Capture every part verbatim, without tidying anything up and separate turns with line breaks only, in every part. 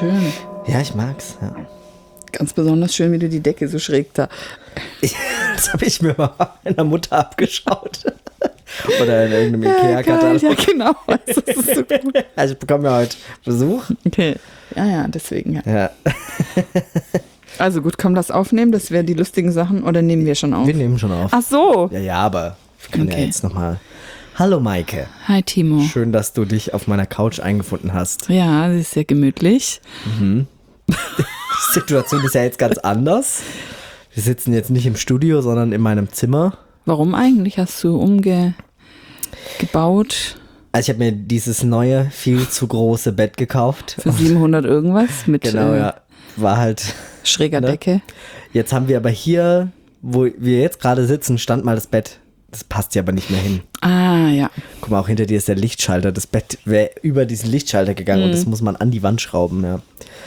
schön.
Ja, ich mag's, ja.
Ganz besonders schön, wie du die Decke so schräg da.
Ich, das habe ich mir mal bei meiner Mutter abgeschaut. Oder in irgendeinem Ikea-Katalog.
Ja, genau. Das ist so gut.
Also ich bekomme ja heute Besuch.
Okay. Ja, ja, deswegen. Ja.
Ja.
Also gut, komm, das aufnehmen. Das wären die lustigen Sachen. Oder nehmen wir schon auf?
Wir nehmen schon auf.
Ach so.
Ja, ja, aber wir können
Okay.
ja jetzt nochmal. Hallo Maike.
Hi, Timo.
Schön, dass du dich auf meiner Couch eingefunden hast.
Ja, das ist sehr gemütlich.
Die Situation ist ja jetzt ganz anders. Wir sitzen jetzt nicht im Studio, sondern in meinem Zimmer.
Warum eigentlich? Hast du umgebaut?
Also ich habe mir dieses neue, viel zu große Bett gekauft.
Für siebenhundert irgendwas mit
Genau,
äh,
ja. War halt.
schräger
Ne?
Decke.
Jetzt haben wir aber hier, wo wir jetzt gerade sitzen, stand mal das Bett. Das passt ja aber nicht mehr hin.
Ah, ja.
Guck mal, auch hinter dir ist der Lichtschalter. Das Bett wäre über diesen Lichtschalter gegangen
Mhm.
und das muss man an die Wand schrauben, ja.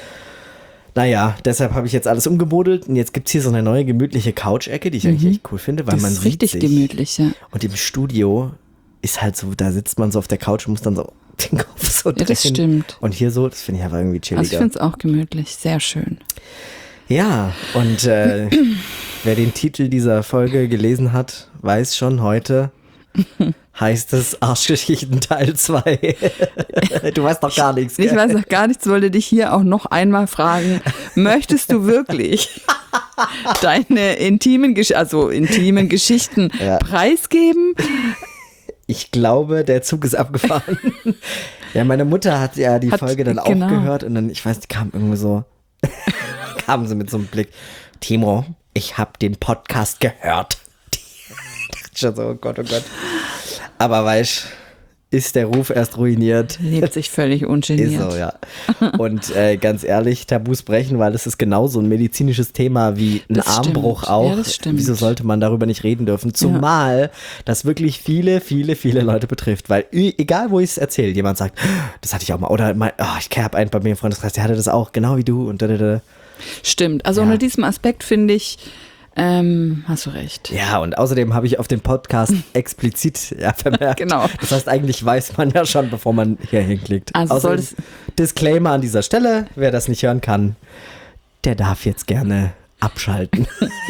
Naja, deshalb habe ich jetzt alles umgemodelt und jetzt gibt es hier so eine neue gemütliche Couch-Ecke, die ich eigentlich echt cool finde, weil
Das
man
ist
sieht
richtig
sich.
gemütlich, ja.
Und im Studio ist halt so, da sitzt man so auf der Couch und muss dann so den Kopf so drehen.
Ja, das stimmt.
Und hier so, das finde ich aber irgendwie chilliger.
Also ich finde es auch gemütlich. Sehr schön.
Ja, und äh, wer den Titel dieser Folge gelesen hat, weiß schon, heute heißt es Arschgeschichten Teil zwei. Du weißt noch gar nichts, gell?
Ich weiß noch gar nichts, wollte dich hier auch noch einmal fragen, möchtest du wirklich deine intimen, Gesch- also intimen Geschichten
Ja.
preisgeben?
Ich glaube, der Zug ist abgefahren. Ja, meine Mutter hat ja die
Hat-
Folge dann auch
genau.
gehört und dann, ich weiß, die kam irgendwie so, kam sie mit so einem Blick, Timo, ich habe den Podcast gehört. Ich dachte schon so, oh Gott, oh Gott. Aber weißt, ist der Ruf erst ruiniert.
Lebt sich völlig
Ist
ungeniert.
so, ja. Und äh, ganz ehrlich, Tabus brechen, weil das ist genauso ein medizinisches Thema wie ein
Das
Armbruch
stimmt.
auch.
Ja, das stimmt.
Wieso sollte man darüber nicht reden dürfen? Zumal das wirklich viele, viele, viele Leute betrifft. Weil ü- egal, wo ich es erzähle, jemand sagt, das hatte ich auch mal. Oder mein, oh, ich habe einen bei mir im Freundeskreis, der hatte das auch, genau wie du. Und da, da, da.
Stimmt. Also
Ja.
unter diesem Aspekt finde ich, ähm, hast du recht.
Ja, und außerdem habe ich auf dem Podcast explizit ja, vermerkt.
Genau.
Das heißt, eigentlich weiß man ja schon, bevor man hier hinklickt.
Also
Außerdem,
soll
Disclaimer an dieser Stelle, wer das nicht hören kann, der darf jetzt gerne abschalten.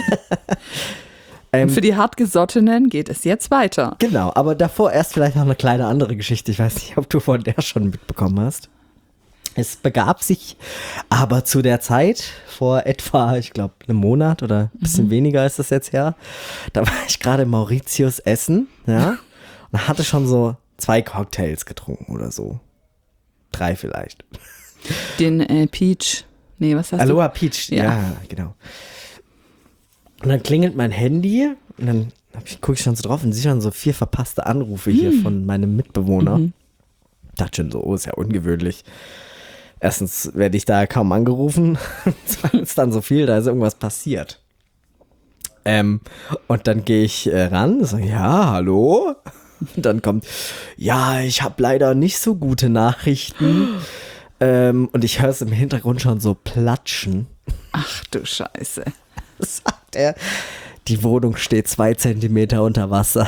ähm,
Für die Hartgesottenen geht es jetzt weiter.
genau, aber davor erst vielleicht noch eine kleine andere Geschichte. Ich weiß nicht, ob du von der schon mitbekommen hast. Es begab sich aber zu der Zeit, vor etwa, ich glaube, einem Monat oder ein bisschen weniger ist das jetzt her, da war ich gerade in Mauritius essen, ja, und hatte schon so zwei Cocktails getrunken oder so. Drei vielleicht.
Den äh, Peach, nee, was hast
Aloha Peach, ja.
Ja.
genau. Und dann klingelt mein Handy und dann gucke ich schon so drauf und sehe schon so vier verpasste Anrufe hier von meinem Mitbewohner. Dachte schon so, oh, ist ja ungewöhnlich. Erstens werde ich da kaum angerufen, zweitens dann so viel, da ist irgendwas passiert. Ähm, und dann gehe ich äh, ran, so, ja, hallo? Und dann kommt, ja, ich habe leider nicht so gute Nachrichten. ähm, und ich höre es im Hintergrund schon so platschen.
Ach du Scheiße.
Sagt er, die Wohnung steht zwei Zentimeter unter Wasser.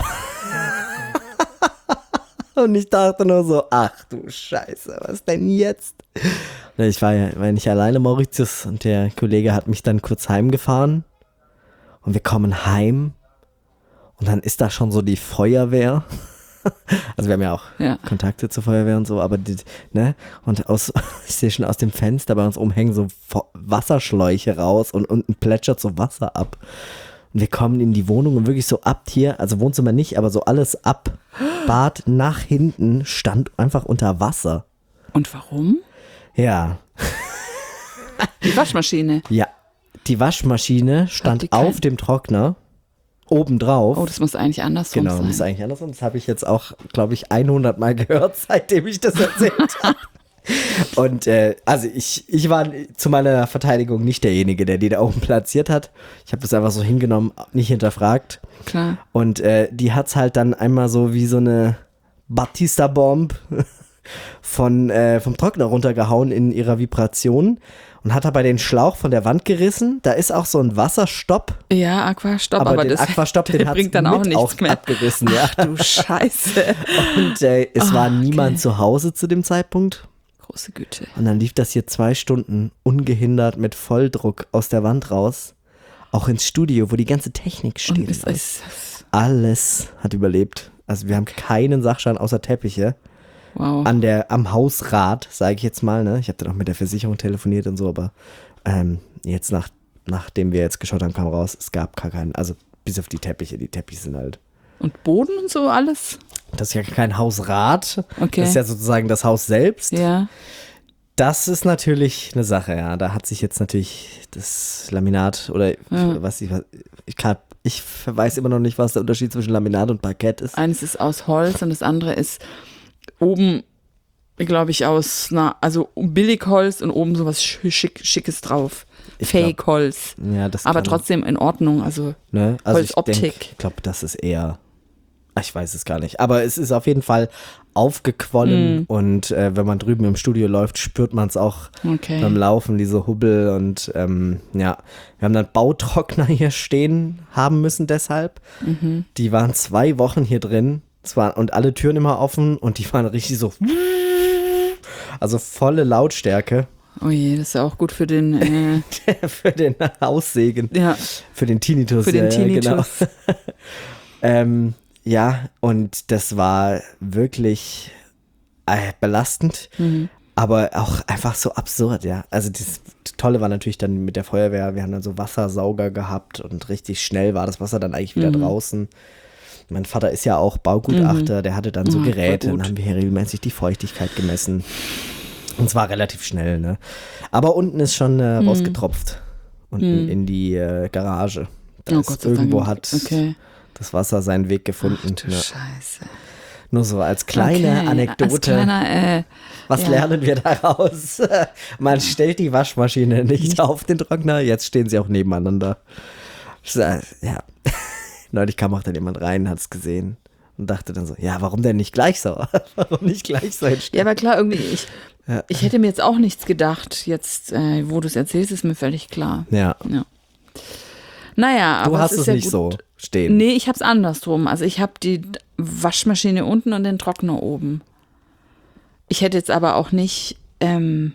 Und ich dachte nur so, ach du Scheiße, was denn jetzt? Ich war ja war nicht alleine, Mauritius, und der Kollege hat mich dann kurz heimgefahren. Und wir kommen heim und dann ist da schon so die Feuerwehr. Also wir haben ja auch
Ja.
Kontakte zur Feuerwehr und so, aber die, ne? Und aus, ich sehe schon aus dem Fenster bei uns oben hängen so Fo- Wasserschläuche raus und unten plätschert so Wasser ab. Und wir kommen in die Wohnung und wirklich so ab hier, also Wohnzimmer nicht, aber so alles ab, Bad nach hinten stand einfach unter Wasser.
Und warum?
Ja,
Die Waschmaschine.
ja. Die Waschmaschine stand
die kein-
auf dem Trockner, obendrauf.
Oh, das muss eigentlich andersrum
Genau, das ist
sein.
eigentlich andersrum. Das habe ich jetzt auch, glaube ich, hundert Mal gehört, seitdem ich das erzählt habe. Und äh, also ich, ich war zu meiner Verteidigung nicht derjenige, der die da oben platziert hat. Ich habe das einfach so hingenommen, nicht hinterfragt.
Klar.
Und äh, die hat's halt dann einmal so wie so eine Batista-Bomb von, äh, vom Trockner runtergehauen in ihrer Vibration und hat dabei den Schlauch von der Wand gerissen. Da ist auch so ein Wasserstopp.
Ja, Aquastopp,
Aber,
aber,
den
das
Aquastopp,
der
den hat's
bringt dann auch
mit
nichts
auf,
mehr.
abgerissen, ja.
Ach du Scheiße.
Und äh, es
Ah,
war niemand
okay.
zu Hause zu dem Zeitpunkt.
große Güte.
Und dann lief das hier zwei Stunden ungehindert mit Volldruck aus der Wand raus. Auch ins Studio, wo die ganze Technik steht.
Und es ist,
Alles hat überlebt. Also wir haben keinen Sachschaden außer Teppiche.
wow.
An der, am Hausrat, sage ich jetzt mal. Ne? Ich habe dann auch mit der Versicherung telefoniert und so, aber ähm, jetzt nach, nachdem wir jetzt geschaut haben, kam raus, es gab gar keinen, also bis auf die Teppiche. Die Teppiche sind halt.
Und Boden und so alles?
Das ist ja kein Hausrat.
Okay.
Das ist ja sozusagen das Haus selbst.
Ja.
Das ist natürlich eine Sache, ja. Da hat sich jetzt natürlich das Laminat oder
Ja.
was ich, ich kann, ich weiß immer noch nicht, was der Unterschied zwischen Laminat und Parkett ist.
Eines ist aus Holz und das andere ist oben, glaube ich, aus, na, also Billigholz und oben sowas Schick, Schickes drauf.
Ich
Fake-Holz.
Ja, das
Aber
kann,
trotzdem in Ordnung. Also,
ne? Also ich
Holzoptik.
denk, ich glaube, das ist eher, ich weiß es gar nicht. Aber es ist auf jeden Fall aufgequollen
Mm.
und äh, wenn man drüben im Studio läuft, spürt man es auch
okay.
beim Laufen, diese Hubbel und ähm, ja, wir haben dann Bautrockner hier stehen haben müssen deshalb.
Mhm.
Die waren zwei Wochen hier drin. Es war, und alle Türen immer offen und die waren richtig so, also volle Lautstärke
Oh je, das ist ja auch gut für den, äh,
für den Haussegen,
ja,
für den Tinnitus.
für den
ja,
Tinnitus.
Ja, genau. ähm, ja, und das war wirklich äh, belastend,
Mhm.
aber auch einfach so absurd, ja. Also das Tolle war natürlich dann mit der Feuerwehr, wir haben dann so Wassersauger gehabt und richtig schnell war das Wasser dann eigentlich wieder
Mhm.
draußen. Mein Vater ist ja auch Baugutachter,
Mhm.
der hatte dann so
Ah, voll
Geräte,
gut.
dann haben wir hier regelmäßig die Feuchtigkeit gemessen. Und zwar relativ schnell, ne? Aber unten ist schon äh,
Mhm.
rausgetropft. Unten
Mhm.
in die äh, Garage. Da
Oh
ist
Gott sei
irgendwo
Dank.
hat
Okay.
das Wasser seinen Weg gefunden.
Ach du
Ja.
Scheiße.
Nur so als kleine
Okay,
Anekdote.
Als kleiner, äh,
Was
ja.
lernen wir daraus? Man stellt die Waschmaschine nicht auf den Trockner, jetzt stehen sie auch nebeneinander. So, ja. Neulich kam auch dann jemand rein, hat es gesehen und dachte dann so, ja, warum denn nicht gleich so? Warum nicht gleich so hinstellen?
Ja, aber klar, irgendwie, ich,
Ja.
ich hätte mir jetzt auch nichts gedacht. Jetzt, äh, wo du es erzählst, ist mir völlig klar.
Ja,
Ja. Naja,
du
aber
hast
es
es
ist ja
nicht
gut.
so stehen.
Nee, ich hab's andersrum. Also ich habe die Waschmaschine unten und den Trockner oben. Ich hätte jetzt aber auch nicht, ähm,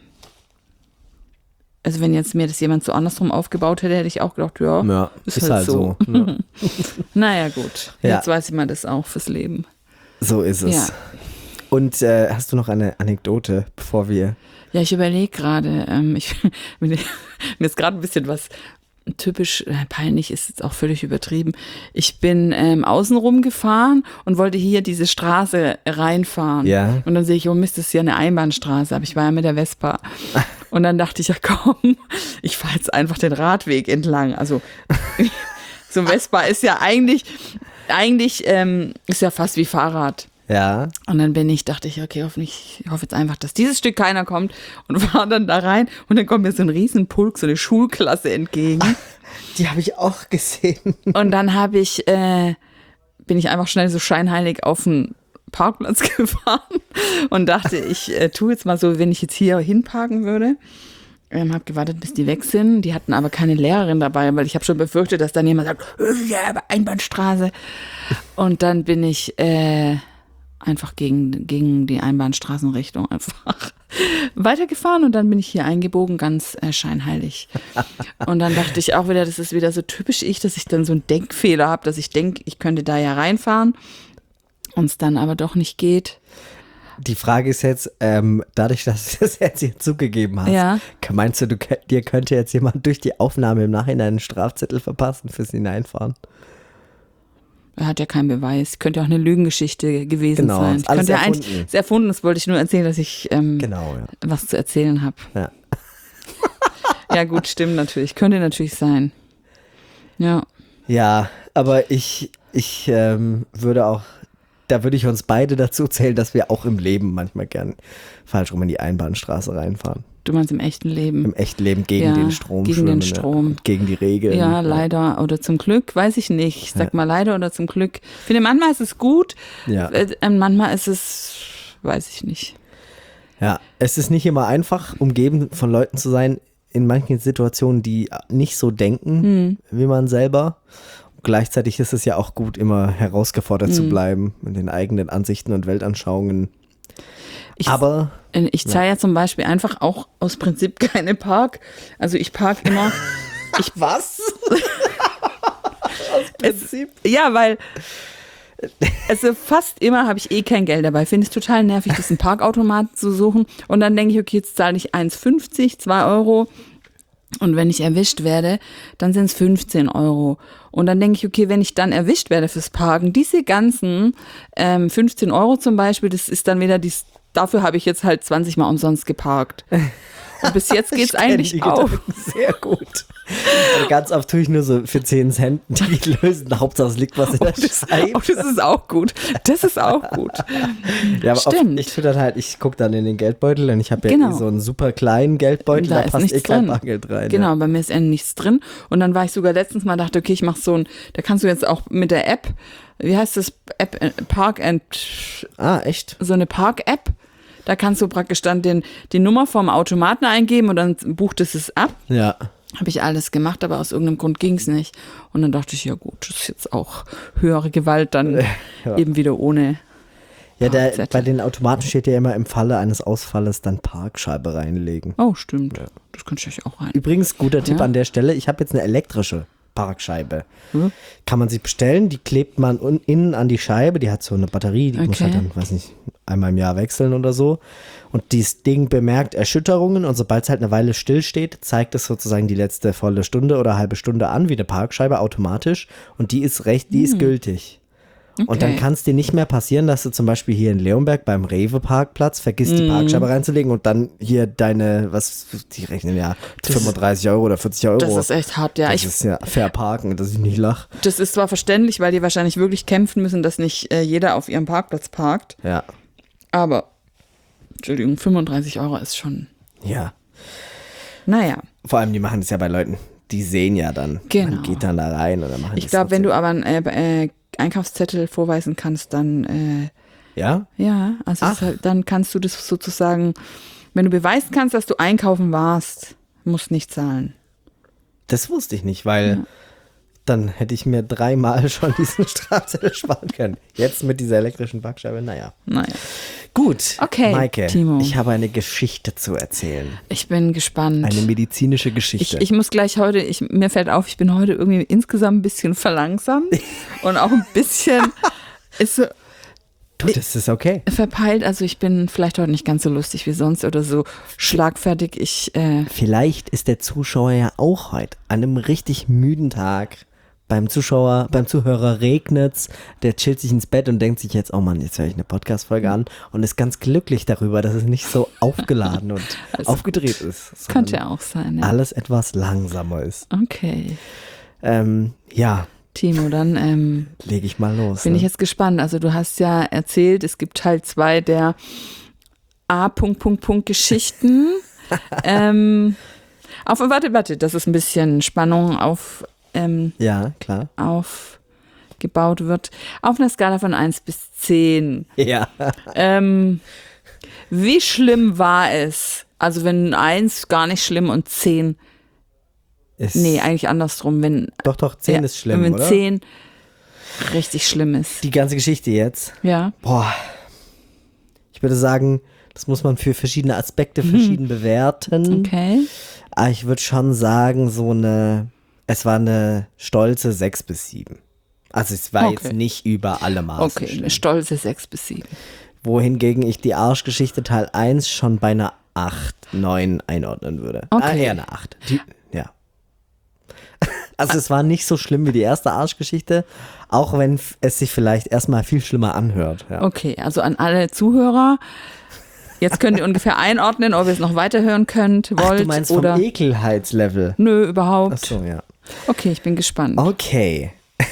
also wenn jetzt mir das jemand so andersrum aufgebaut hätte, hätte ich auch gedacht, ja,
Ja,
ist,
ist
halt,
halt
so.
so. Ja.
Naja, gut.
Ja.
Jetzt weiß ich mal das auch fürs Leben.
So ist es.
Ja.
Und äh, hast du noch eine Anekdote, bevor wir...
Ja, ich überlege gerade, ähm, ich, mir ist gerade ein bisschen was typisch äh, peinlich, ist jetzt auch völlig übertrieben. Ich bin ähm, außenrum gefahren und wollte hier diese Straße reinfahren.
Ja.
Und dann sehe ich, oh Mist, das ist ja eine Einbahnstraße, aber ich war ja mit der Vespa. Und dann dachte ich, ja komm, ich fahre jetzt einfach den Radweg entlang. Also so ein Vespa ist ja eigentlich, eigentlich ähm, ist ja fast wie Fahrrad.
Ja.
Und dann bin ich, dachte ich, okay, hoffentlich, ich hoffe jetzt einfach, dass dieses Stück keiner kommt und fahre dann da rein und dann kommt mir so ein Riesenpulk, so eine Schulklasse entgegen.
Die habe ich auch gesehen.
Und dann habe ich, äh, bin ich einfach schnell so scheinheilig auf den Parkplatz gefahren und dachte, ich äh, tue jetzt mal so, wenn ich jetzt hier hinparken würde. Ähm, habe gewartet, bis die weg sind. Die hatten aber keine Lehrerin dabei, weil ich habe schon befürchtet, dass dann jemand sagt, "Äh, ja, aber Einbahnstraße." Und dann bin ich äh, einfach gegen, gegen die Einbahnstraßenrichtung einfach weitergefahren und dann bin ich hier eingebogen, ganz äh, scheinheilig. Und dann dachte ich auch wieder, das ist wieder so typisch ich, dass ich dann so einen Denkfehler habe, dass ich denke, ich könnte da ja reinfahren und es dann aber doch nicht geht.
Die Frage ist jetzt, ähm, dadurch, dass du das jetzt hier zugegeben hast,
Ja.
meinst du, du, könnt- dir könnte jetzt jemand durch die Aufnahme im Nachhinein einen Strafzettel verpassen fürs Hineinfahren?
Er hat ja keinen Beweis. Könnte ja auch eine Lügengeschichte gewesen
Genau,
sein.
ist alles
Könnte ja
erfunden.
eigentlich ist erfunden, das wollte ich nur erzählen, dass ich ähm,
Genau, ja.
was zu erzählen habe.
Ja.
Ja gut, stimmt natürlich. Könnte natürlich sein. Ja.
Ja, aber ich, ich ähm, würde auch, da würde ich uns beide dazu zählen, dass wir auch im Leben manchmal gern falsch rum in die Einbahnstraße reinfahren.
Du meinst im echten Leben.
Im echten Leben gegen
Ja,
den Strom
gegen
schwimmen,
den
ja.
Strom.
Und gegen die Regeln.
Ja, leider oder zum Glück, weiß ich nicht. Ich sag mal leider oder zum Glück. Ich finde, manchmal ist es gut,
Ja.
äh, manchmal ist es, weiß ich nicht.
Ja, es ist nicht immer einfach, umgeben von Leuten zu sein, in manchen Situationen, die nicht so denken
Hm.
wie man selber. Gleichzeitig ist es ja auch gut, immer herausgefordert
Hm.
zu bleiben mit den eigenen Ansichten und Weltanschauungen.
Ich,
Aber
ich zahle ja. ja zum Beispiel einfach auch aus Prinzip keine Park. Also ich park immer. Ich,
was? Aus Prinzip?
Es, ja, weil also fast immer habe ich eh kein Geld dabei. Finde es total nervig, diesen Parkautomat zu suchen. Und dann denke ich, okay, jetzt zahle ich eins fünfzig, zwei Euro. Und wenn ich erwischt werde, dann sind es fünfzehn Euro. Und dann denke ich, okay, wenn ich dann erwischt werde fürs Parken, diese ganzen ähm, fünfzehn Euro zum Beispiel, das ist dann wieder, dies, dafür habe ich jetzt halt zwanzig Mal umsonst geparkt. Und bis jetzt geht's eigentlich auch.
Sehr gut. Also ganz oft tue ich nur so für zehn Cent die lösen. Hauptsache es liegt was in der Scheibe.
Oh, das ist auch gut. Das ist auch gut.
Ja, aber
Stimmt.
Oft, ich tue dann halt, ich gucke dann in den Geldbeutel und ich habe ja
genau.
so einen super kleinen Geldbeutel, da,
da
passt eh kein
drin.
Bargeld rein.
Genau,
ja.
bei mir ist ja nichts drin. Und dann war ich sogar letztens mal, dachte, okay, ich mache so ein, da kannst du jetzt auch mit der App, wie heißt das, App, äh, Park and,
ah, echt?
so eine Park-App. Da kannst du praktisch dann den, die Nummer vom Automaten eingeben und dann bucht es es ab.
Ja.
Habe ich alles gemacht, aber aus irgendeinem Grund ging es nicht. Und dann dachte ich, ja gut, das ist jetzt auch höhere Gewalt, dann
ja.
eben wieder ohne.
Ja, der, bei den Automaten steht ja immer im Falle eines Ausfalles dann Parkscheibe reinlegen.
Oh, stimmt. Ja. Das könnte ich auch rein.
Übrigens, guter Tipp
ja.
an der Stelle, ich habe jetzt eine elektrische Parkscheibe.
Hm?
Kann man sich bestellen, die klebt man un- innen an die Scheibe, die hat so eine Batterie, die
okay.
muss halt dann, weiß nicht, einmal im Jahr wechseln oder so. Und dieses Ding bemerkt Erschütterungen und sobald es halt eine Weile stillsteht, zeigt es sozusagen die letzte volle Stunde oder halbe Stunde an, wie eine Parkscheibe automatisch und die ist recht, die hm. ist gültig. Okay. Und dann kann es dir nicht mehr passieren, dass du zum Beispiel hier in Leonberg beim Rewe-Parkplatz vergisst, mm. die Parkscheibe reinzulegen und dann hier deine, was, die rechnen ja das fünfunddreißig Euro oder vierzig Euro.
Das ist echt hart, ja.
Das
ich,
ist ja fair parken, dass ich nicht lache.
Das ist zwar verständlich, weil die wahrscheinlich wirklich kämpfen müssen, dass nicht äh, jeder auf ihrem Parkplatz parkt.
Ja.
Aber, Entschuldigung, fünfunddreißig Euro ist schon.
Ja.
Naja.
Vor allem, die machen das ja bei Leuten, die sehen ja dann.
Genau.
Man geht dann da rein oder machen
Ich glaube, wenn du aber ein äh, äh, Einkaufszettel vorweisen kannst, dann äh,
ja,
ja, also es halt, dann kannst du das sozusagen, wenn du beweisen kannst, dass du einkaufen warst, musst nicht zahlen.
Das wusste ich nicht, weil ja. dann hätte ich mir dreimal schon diesen Strafzettel sparen können. Jetzt mit dieser elektrischen Backscheibe, naja.
Naja.
Gut,
okay,
Maike,
Timo.
Ich habe eine Geschichte zu erzählen.
Ich bin gespannt.
Eine medizinische Geschichte.
Ich, ich muss gleich heute, ich, mir fällt auf, ich bin heute irgendwie insgesamt ein bisschen verlangsamt und auch ein bisschen ist so,
du, das ist okay.
verpeilt. Also ich bin vielleicht heute nicht ganz so lustig wie sonst oder so schlagfertig. Ich, äh
Vielleicht ist der Zuschauer ja auch heute an einem richtig müden Tag. Beim Zuschauer, beim Zuhörer regnet's, der chillt sich ins Bett und denkt sich jetzt, oh Mann, jetzt höre ich eine Podcast-Folge an und ist ganz glücklich darüber, dass es nicht so aufgeladen und also, aufgedreht ist.
Könnte ja auch sein, ja.
Alles etwas langsamer ist.
Okay.
Ähm, ja.
Timo, dann ähm,
lege ich mal los.
Bin
ne?
ich jetzt gespannt. Also du hast ja erzählt, es gibt Teil zwei der A. Punkt, Punkt, Punkt Geschichten. ähm, auf, warte, warte, das ist ein bisschen Spannung auf Ähm,
ja, klar.
aufgebaut wird. Auf einer Skala von eins bis zehn.
Ja.
Ähm, wie schlimm war es? Also wenn eins gar nicht schlimm und zehn.
Ist
nee, eigentlich andersrum. Wenn,
doch, doch, zehn
ja,
ist schlimm,
wenn
oder?
zehn richtig schlimm ist.
Die ganze Geschichte jetzt?
Ja.
Boah. Ich würde sagen, das muss man für verschiedene Aspekte verschieden mhm. bewerten.
Okay.
Aber ich würde schon sagen, so eine Es war eine stolze sechs bis sieben. Also es war okay. jetzt nicht über alle Maßen
Okay,
schlimm.
eine stolze sechs bis sieben.
Wohingegen ich die Arschgeschichte Teil eins schon bei einer acht, neun einordnen würde.
Okay.
Ah, eher eine acht. Die, ja. Also es war nicht so schlimm wie die erste Arschgeschichte, auch wenn es sich vielleicht erstmal viel schlimmer anhört. Ja.
Okay, also an alle Zuhörer, jetzt könnt ihr ungefähr einordnen, ob ihr es noch weiterhören könnt, wollt.
Ach, du meinst
oder
vom Ekelheitslevel?
Nö, überhaupt.
Ach so, ja.
Okay, ich bin gespannt.
Okay.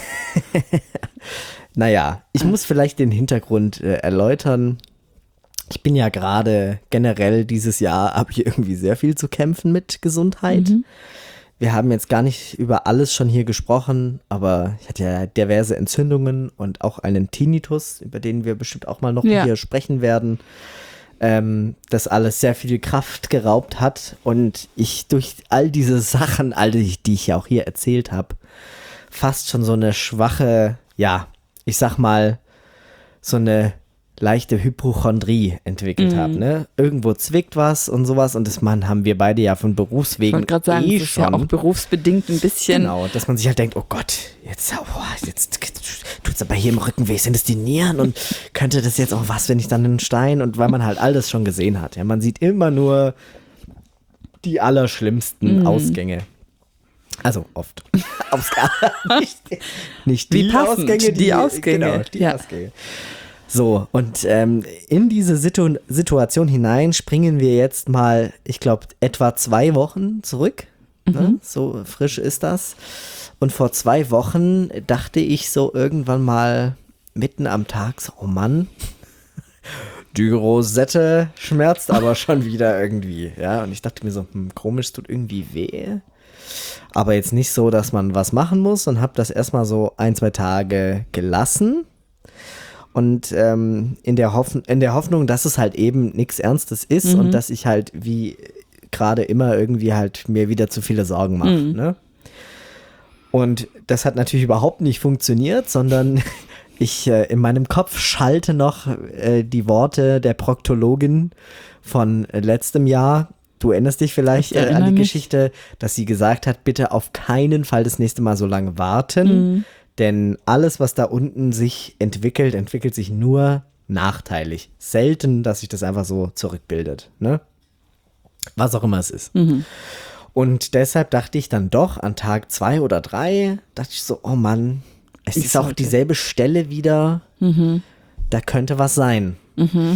Naja, ich muss vielleicht den Hintergrund äh, erläutern. Ich bin ja gerade generell dieses Jahr, habe ich irgendwie sehr viel zu kämpfen mit Gesundheit. Mhm. Wir haben jetzt gar nicht über alles schon hier gesprochen, aber ich hatte ja diverse Entzündungen und auch einen Tinnitus, über den wir bestimmt auch mal noch ja. hier sprechen werden. Ähm, das alles sehr viel Kraft geraubt hat und ich durch all diese Sachen, all die, die ich ja auch hier erzählt habe, fast schon so eine schwache, ja, ich sag mal, so eine leichte Hypochondrie entwickelt
Mhm.
habe. Ne? Irgendwo zwickt was und sowas und das Mann haben wir beide ja von
Ich
Berufswegen
wollte gerade sagen,
eh
das ist
schon.
ja auch berufsbedingt ein bisschen.
Genau, dass man sich halt denkt, oh Gott, jetzt, oh, jetzt tut's aber hier im Rücken weh, sind es die Nieren und könnte das jetzt auch was, wenn ich dann einen Stein und weil man halt alles schon gesehen hat. Ja, man sieht immer nur die allerschlimmsten
Mhm.
Ausgänge. Also oft. Ausgänge. nicht, nicht
Wie
die
passend,
Ausgänge,
die Ausgänge.
Genau, die
Ja.
Ausgänge. So, und ähm, in diese Situ- Situation hinein springen wir jetzt mal, ich glaube, etwa zwei Wochen zurück. Ne? So frisch ist das. Und vor zwei Wochen dachte ich so irgendwann mal mitten am Tag so, oh Mann, die Rosette schmerzt aber schon wieder irgendwie. Ja, und ich dachte mir so, hm, komisch, es tut irgendwie weh. Aber jetzt nicht so, dass man was machen muss und habe das erstmal so ein, zwei Tage gelassen. Und ähm, in, der Hoff- in der Hoffnung, dass es halt eben nichts Ernstes ist
Mhm.
und dass ich halt wie gerade immer irgendwie halt mir wieder zu viele Sorgen mache.
Mhm.
Ne? Und das hat natürlich überhaupt nicht funktioniert, sondern ich äh, in meinem Kopf schalte noch äh, die Worte der Proktologin von äh, letztem Jahr. Du erinnerst dich vielleicht
Ich
äh, an
erinnere
die
mich.
Geschichte, dass sie gesagt hat, bitte auf keinen Fall das nächste Mal so lange warten,
Mhm.
denn alles, was da unten sich entwickelt, entwickelt sich nur nachteilig. Selten, dass sich das einfach so zurückbildet, ne? Was auch immer es ist.
Mhm.
Und deshalb dachte ich dann doch an Tag zwei oder drei, dachte ich so, oh Mann, es
Ich
ist auch
sollte.
dieselbe Stelle wieder,
Mhm.
da könnte was sein.
Mhm.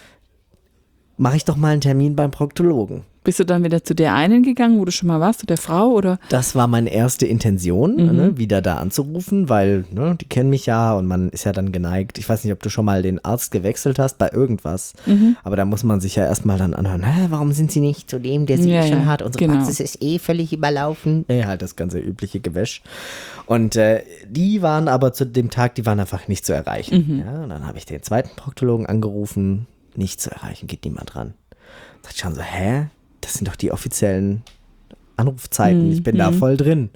Mache ich doch mal einen Termin beim Proktologen.
Bist du dann wieder zu der einen gegangen, wo du schon mal warst, zu der Frau? Oder?
Das war meine erste Intention,
Mhm.
ne, wieder da anzurufen, weil ne, die kennen mich ja und man ist ja dann geneigt. Ich weiß nicht, ob du schon mal den Arzt gewechselt hast bei irgendwas,
Mhm.
aber da muss man sich ja erstmal dann anhören, hä, warum sind sie nicht zu dem, der sie
Ja,
schon
ja,
hat? Unsere
genau.
Praxis ist eh völlig überlaufen. Ja, halt das ganze übliche Gewäsch. Und äh, die waren aber zu dem Tag, die waren einfach nicht zu erreichen.
Mhm.
Ja, und dann habe ich den zweiten Proktologen angerufen, nicht zu erreichen, geht niemand ran. Da dachte ich schon so, hä? Das sind doch die offiziellen Anrufzeiten. Ich bin da voll drin.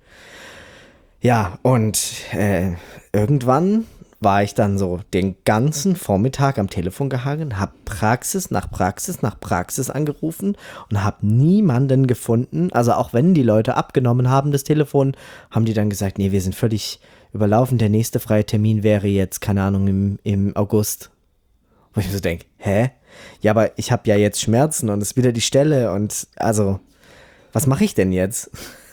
Ja, und äh, irgendwann war ich dann so den ganzen Vormittag am Telefon gehangen, habe Praxis nach Praxis nach Praxis angerufen und habe niemanden gefunden. Also auch wenn die Leute abgenommen haben, das Telefon, haben die dann gesagt, nee, wir sind völlig überlaufen. Der nächste freie Termin wäre jetzt, keine Ahnung, im, im August. Wo ich mir so denke, hä? Ja, aber ich habe ja jetzt Schmerzen und es ist wieder die Stelle und also, was mache ich denn jetzt?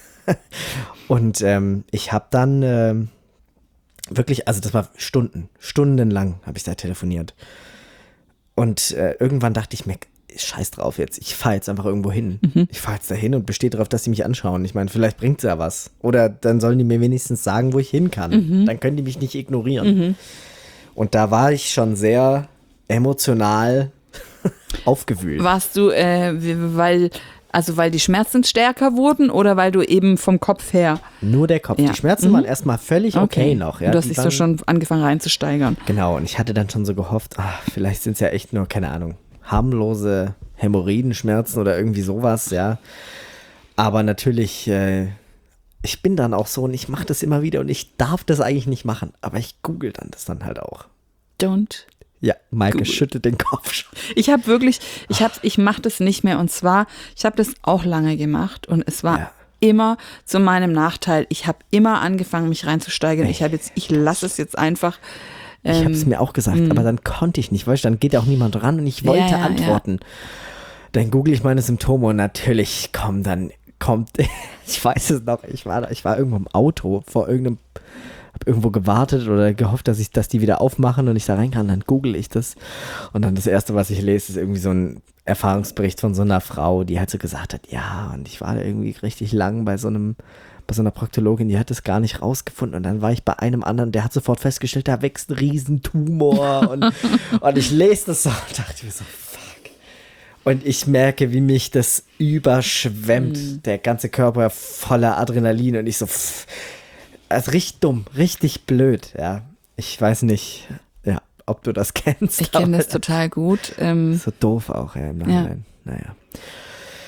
Und ähm, ich habe dann ähm, wirklich, also das war Stunden, stundenlang habe ich da telefoniert. Und äh, irgendwann dachte ich mir, scheiß drauf jetzt, ich fahre jetzt einfach irgendwo hin.
Mhm.
Ich fahre jetzt dahin und bestehe darauf, dass sie mich anschauen. Ich meine, vielleicht bringt es ja was. Oder dann sollen die mir wenigstens sagen, wo ich hin kann.
Mhm.
Dann können die mich nicht ignorieren.
Mhm.
Und da war ich schon sehr emotional aufgewühlt.
Warst du, äh, wie- weil, also weil die Schmerzen stärker wurden oder weil du eben vom Kopf her?
Nur der Kopf.
Ja.
Die Schmerzen
Mhm.
waren erstmal völlig okay, noch. Ja.
du hast
Die
dich
waren,
so schon angefangen reinzusteigern.
Genau, und ich hatte dann schon so gehofft, ach, vielleicht sind es ja echt nur, keine Ahnung, harmlose Hämorrhoidenschmerzen oder irgendwie sowas, ja. Aber natürlich, äh, ich bin dann auch so und ich mache das immer wieder und ich darf das eigentlich nicht machen, aber ich google dann das dann halt auch.
Don't.
Ja, Maike
Google.
schüttelt den Kopf schon.
Ich habe wirklich, ich habe, ich mache das nicht mehr und zwar, ich habe das auch lange gemacht und es war
Ja.
immer zu meinem Nachteil. Ich habe immer angefangen, mich reinzusteigern. Ich habe jetzt, ich lasse es jetzt einfach.
Ich habe es
ähm,
mir auch gesagt, aber dann konnte ich nicht, weißt du, dann geht ja auch niemand ran und ich wollte
Ja, ja, ja.
antworten. Dann google ich meine Symptome und natürlich kommen dann, kommt, ich weiß es noch, ich war, da- ich war irgendwo im Auto vor irgendeinem, habe irgendwo gewartet oder gehofft, dass ich, dass die wieder aufmachen und ich da rein kann, dann google ich das und dann das Erste, was ich lese, ist irgendwie so ein Erfahrungsbericht von so einer Frau, die halt so gesagt hat, ja, und ich war da irgendwie richtig lang bei so einem, bei so einer Proktologin, die hat es gar nicht rausgefunden und dann war ich bei einem anderen, der hat sofort festgestellt, da wächst ein Riesentumor und, und ich lese das so und dachte mir so, fuck. Und ich merke, wie mich das überschwemmt,
Mhm.
der ganze Körper voller Adrenalin und ich so, pff, also richtig dumm, richtig blöd, ja. Ich weiß nicht, ja, ob du das kennst.
Ich kenne
aber
das total gut. Ähm,
so doof auch, ja, im Nachhinein. Naja.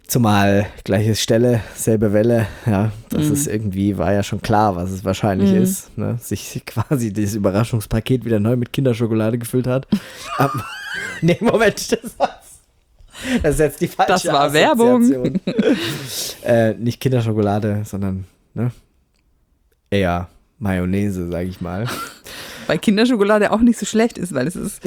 Zumal gleiche Stelle, selbe Welle, ja, das
Mhm.
ist irgendwie, war ja schon klar, was es wahrscheinlich
Mhm.
ist, ne? Sich quasi dieses Überraschungspaket wieder neu mit Kinderschokolade gefüllt hat. Am- nee, Moment, das war's. Das ist jetzt die falsche
Das war Werbung.
Assoziation. äh, nicht Kinderschokolade, sondern, ne? Eher Mayonnaise, sag ich mal.
Weil Kinderschokolade auch nicht so schlecht ist, weil es ist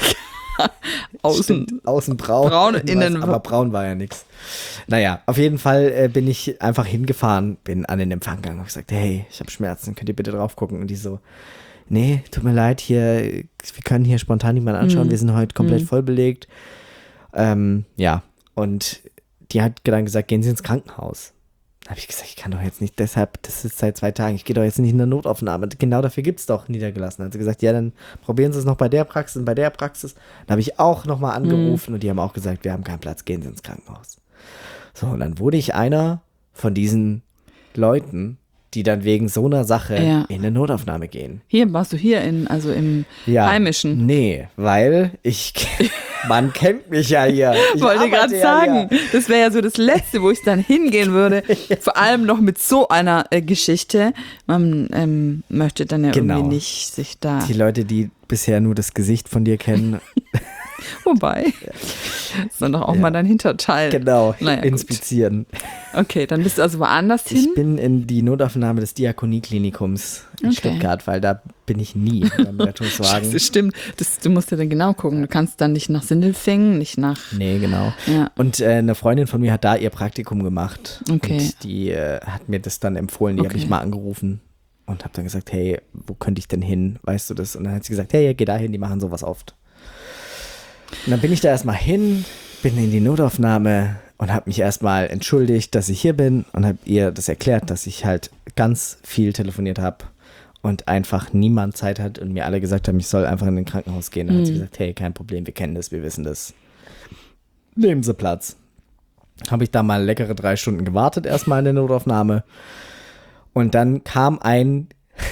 außen.
Stimmt, außen braun,
braun, innen-
aber braun war ja nichts. Naja, auf jeden Fall äh, bin ich einfach hingefahren, bin an den Empfang gegangen und gesagt, hey, ich habe Schmerzen, könnt ihr bitte drauf gucken? Und die so, nee, tut mir leid, hier, wir können hier spontan niemanden anschauen,
Mhm.
wir sind heute komplett
Mhm.
voll belegt. Ähm, ja, und die hat dann gesagt, gehen Sie ins Krankenhaus. Da habe ich gesagt, ich kann doch jetzt nicht, deshalb, das ist seit zwei Tagen, ich gehe doch jetzt nicht in der Notaufnahme. Genau dafür gibt es doch niedergelassen. Dann hat sie gesagt, ja, dann probieren Sie es noch bei der Praxis und bei der Praxis. Dann habe ich auch nochmal angerufen
Mhm.
und die haben auch gesagt, wir haben keinen Platz, gehen Sie ins Krankenhaus. So, und dann wurde ich einer von diesen Leuten, die dann wegen so einer Sache
Ja.
in eine Notaufnahme gehen.
Hier warst du hier in, also im
Ja.
Heimischen.
Nee, weil ich, man kennt mich ja hier. Ich
Wollte
arbeite
gerade
ja
sagen,
hier.
das wäre ja so das Letzte, wo ich dann hingehen würde. Vor allem noch mit so einer äh, Geschichte. Man ähm, möchte dann ja
Genau.
irgendwie nicht sich da.
Die Leute, die bisher nur das Gesicht von dir kennen,
Wobei, sondern auch
Ja.
mal dein Hinterteil.
genau,
Naja, gut.
inspizieren.
Okay, dann bist du also woanders hin.
Ich bin in die Notaufnahme des Diakonieklinikums in
Okay.
Stuttgart, weil da bin ich nie beim Rettungswagen.
Das stimmt. Das, du musst ja dann genau gucken. Du kannst dann nicht nach Sindelfingen, nicht nach.
Nee, genau.
Ja.
Und äh, eine Freundin von mir hat da ihr Praktikum gemacht.
Okay.
Und die äh, hat mir das dann empfohlen. Die habe
Okay.
ich mal angerufen und habe dann gesagt, hey, wo könnte ich denn hin? Weißt du das? Und dann hat sie gesagt, hey, geh da hin, die machen sowas oft. Und dann bin ich da erstmal hin, bin in die Notaufnahme und habe mich erstmal entschuldigt, dass ich hier bin und habe ihr das erklärt, dass ich halt ganz viel telefoniert habe und einfach niemand Zeit hat und mir alle gesagt haben, ich soll einfach in ein Krankenhaus gehen. Dann hat sie gesagt, hey, kein Problem, wir kennen das, wir wissen das. Nehmen Sie Platz. Habe ich da mal leckere drei Stunden gewartet, erstmal in der Notaufnahme. Und dann kam ein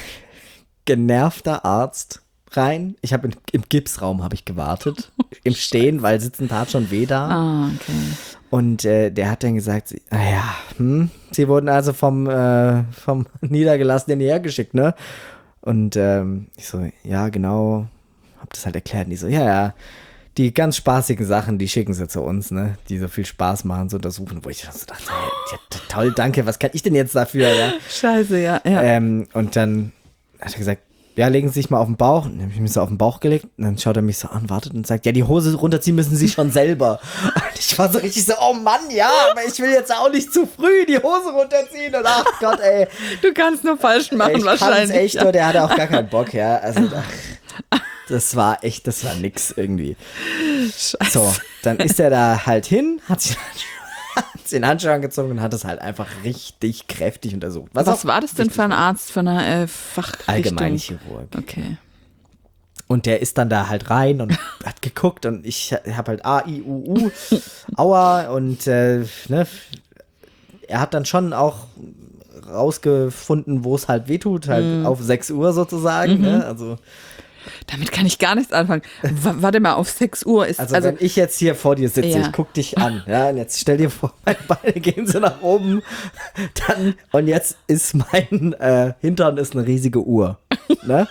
genervter Arzt rein. Ich habe im Gipsraum habe ich gewartet, im Stehen, weil sitzen tat schon weh da.
Ah, okay.
Und äh, der hat dann gesagt, sie- ah ja, hm, sie wurden also vom, äh, vom Niedergelassenen hierher geschickt, ne? Und ähm, ich so, ja, genau, hab das halt erklärt. Und die so, ja, ja, die ganz spaßigen Sachen, die schicken sie zu uns, ne? Die so viel Spaß machen, zu untersuchen. Wo ich dann so dachte, hey, ja, toll, danke, was kann ich denn jetzt dafür, ja?
Scheiße, ja. ja.
Ähm, und dann hat er gesagt, ja, legen Sie sich mal auf den Bauch. Und dann habe ich mich so auf den Bauch gelegt. Und dann schaut er mich so an, wartet und sagt, ja, die Hose runterziehen müssen Sie schon selber. Und ich war so richtig so, oh Mann, ja, aber ich will jetzt auch nicht zu früh die Hose runterziehen. Und ach Gott, ey.
Du kannst nur falsch machen,
ey ich
wahrscheinlich.
kann's echt
ja.
nur, der hatte auch gar keinen Bock, ja. Also, ach, das war echt, das war nix irgendwie.
Scheiße.
So, dann ist er da halt hin, hat sich hat sich den Handschuh angezogen und hat es halt einfach richtig kräftig untersucht.
Was,
auch
war das denn
wichtig
für ein
war.
Arzt von einer äh, Fachrichtung?
Allgemeinchirurg.
Okay.
Und der ist dann da halt rein und hat geguckt und ich habe halt A, I, U, U, Aua und äh, ne, er hat dann schon auch rausgefunden, wo es halt wehtut, halt
Mhm.
auf sechs Uhr sozusagen. Ne? Also,
Damit kann ich gar nichts anfangen. W warte mal, auf sechs Uhr ist.
also,
Also,
wenn ich jetzt hier vor dir sitze,
Ja.
ich guck dich an, ja, und jetzt stell dir vor, meine Beine gehen so nach oben, dann, und jetzt ist mein äh, Hintern ist eine riesige Uhr. Ne?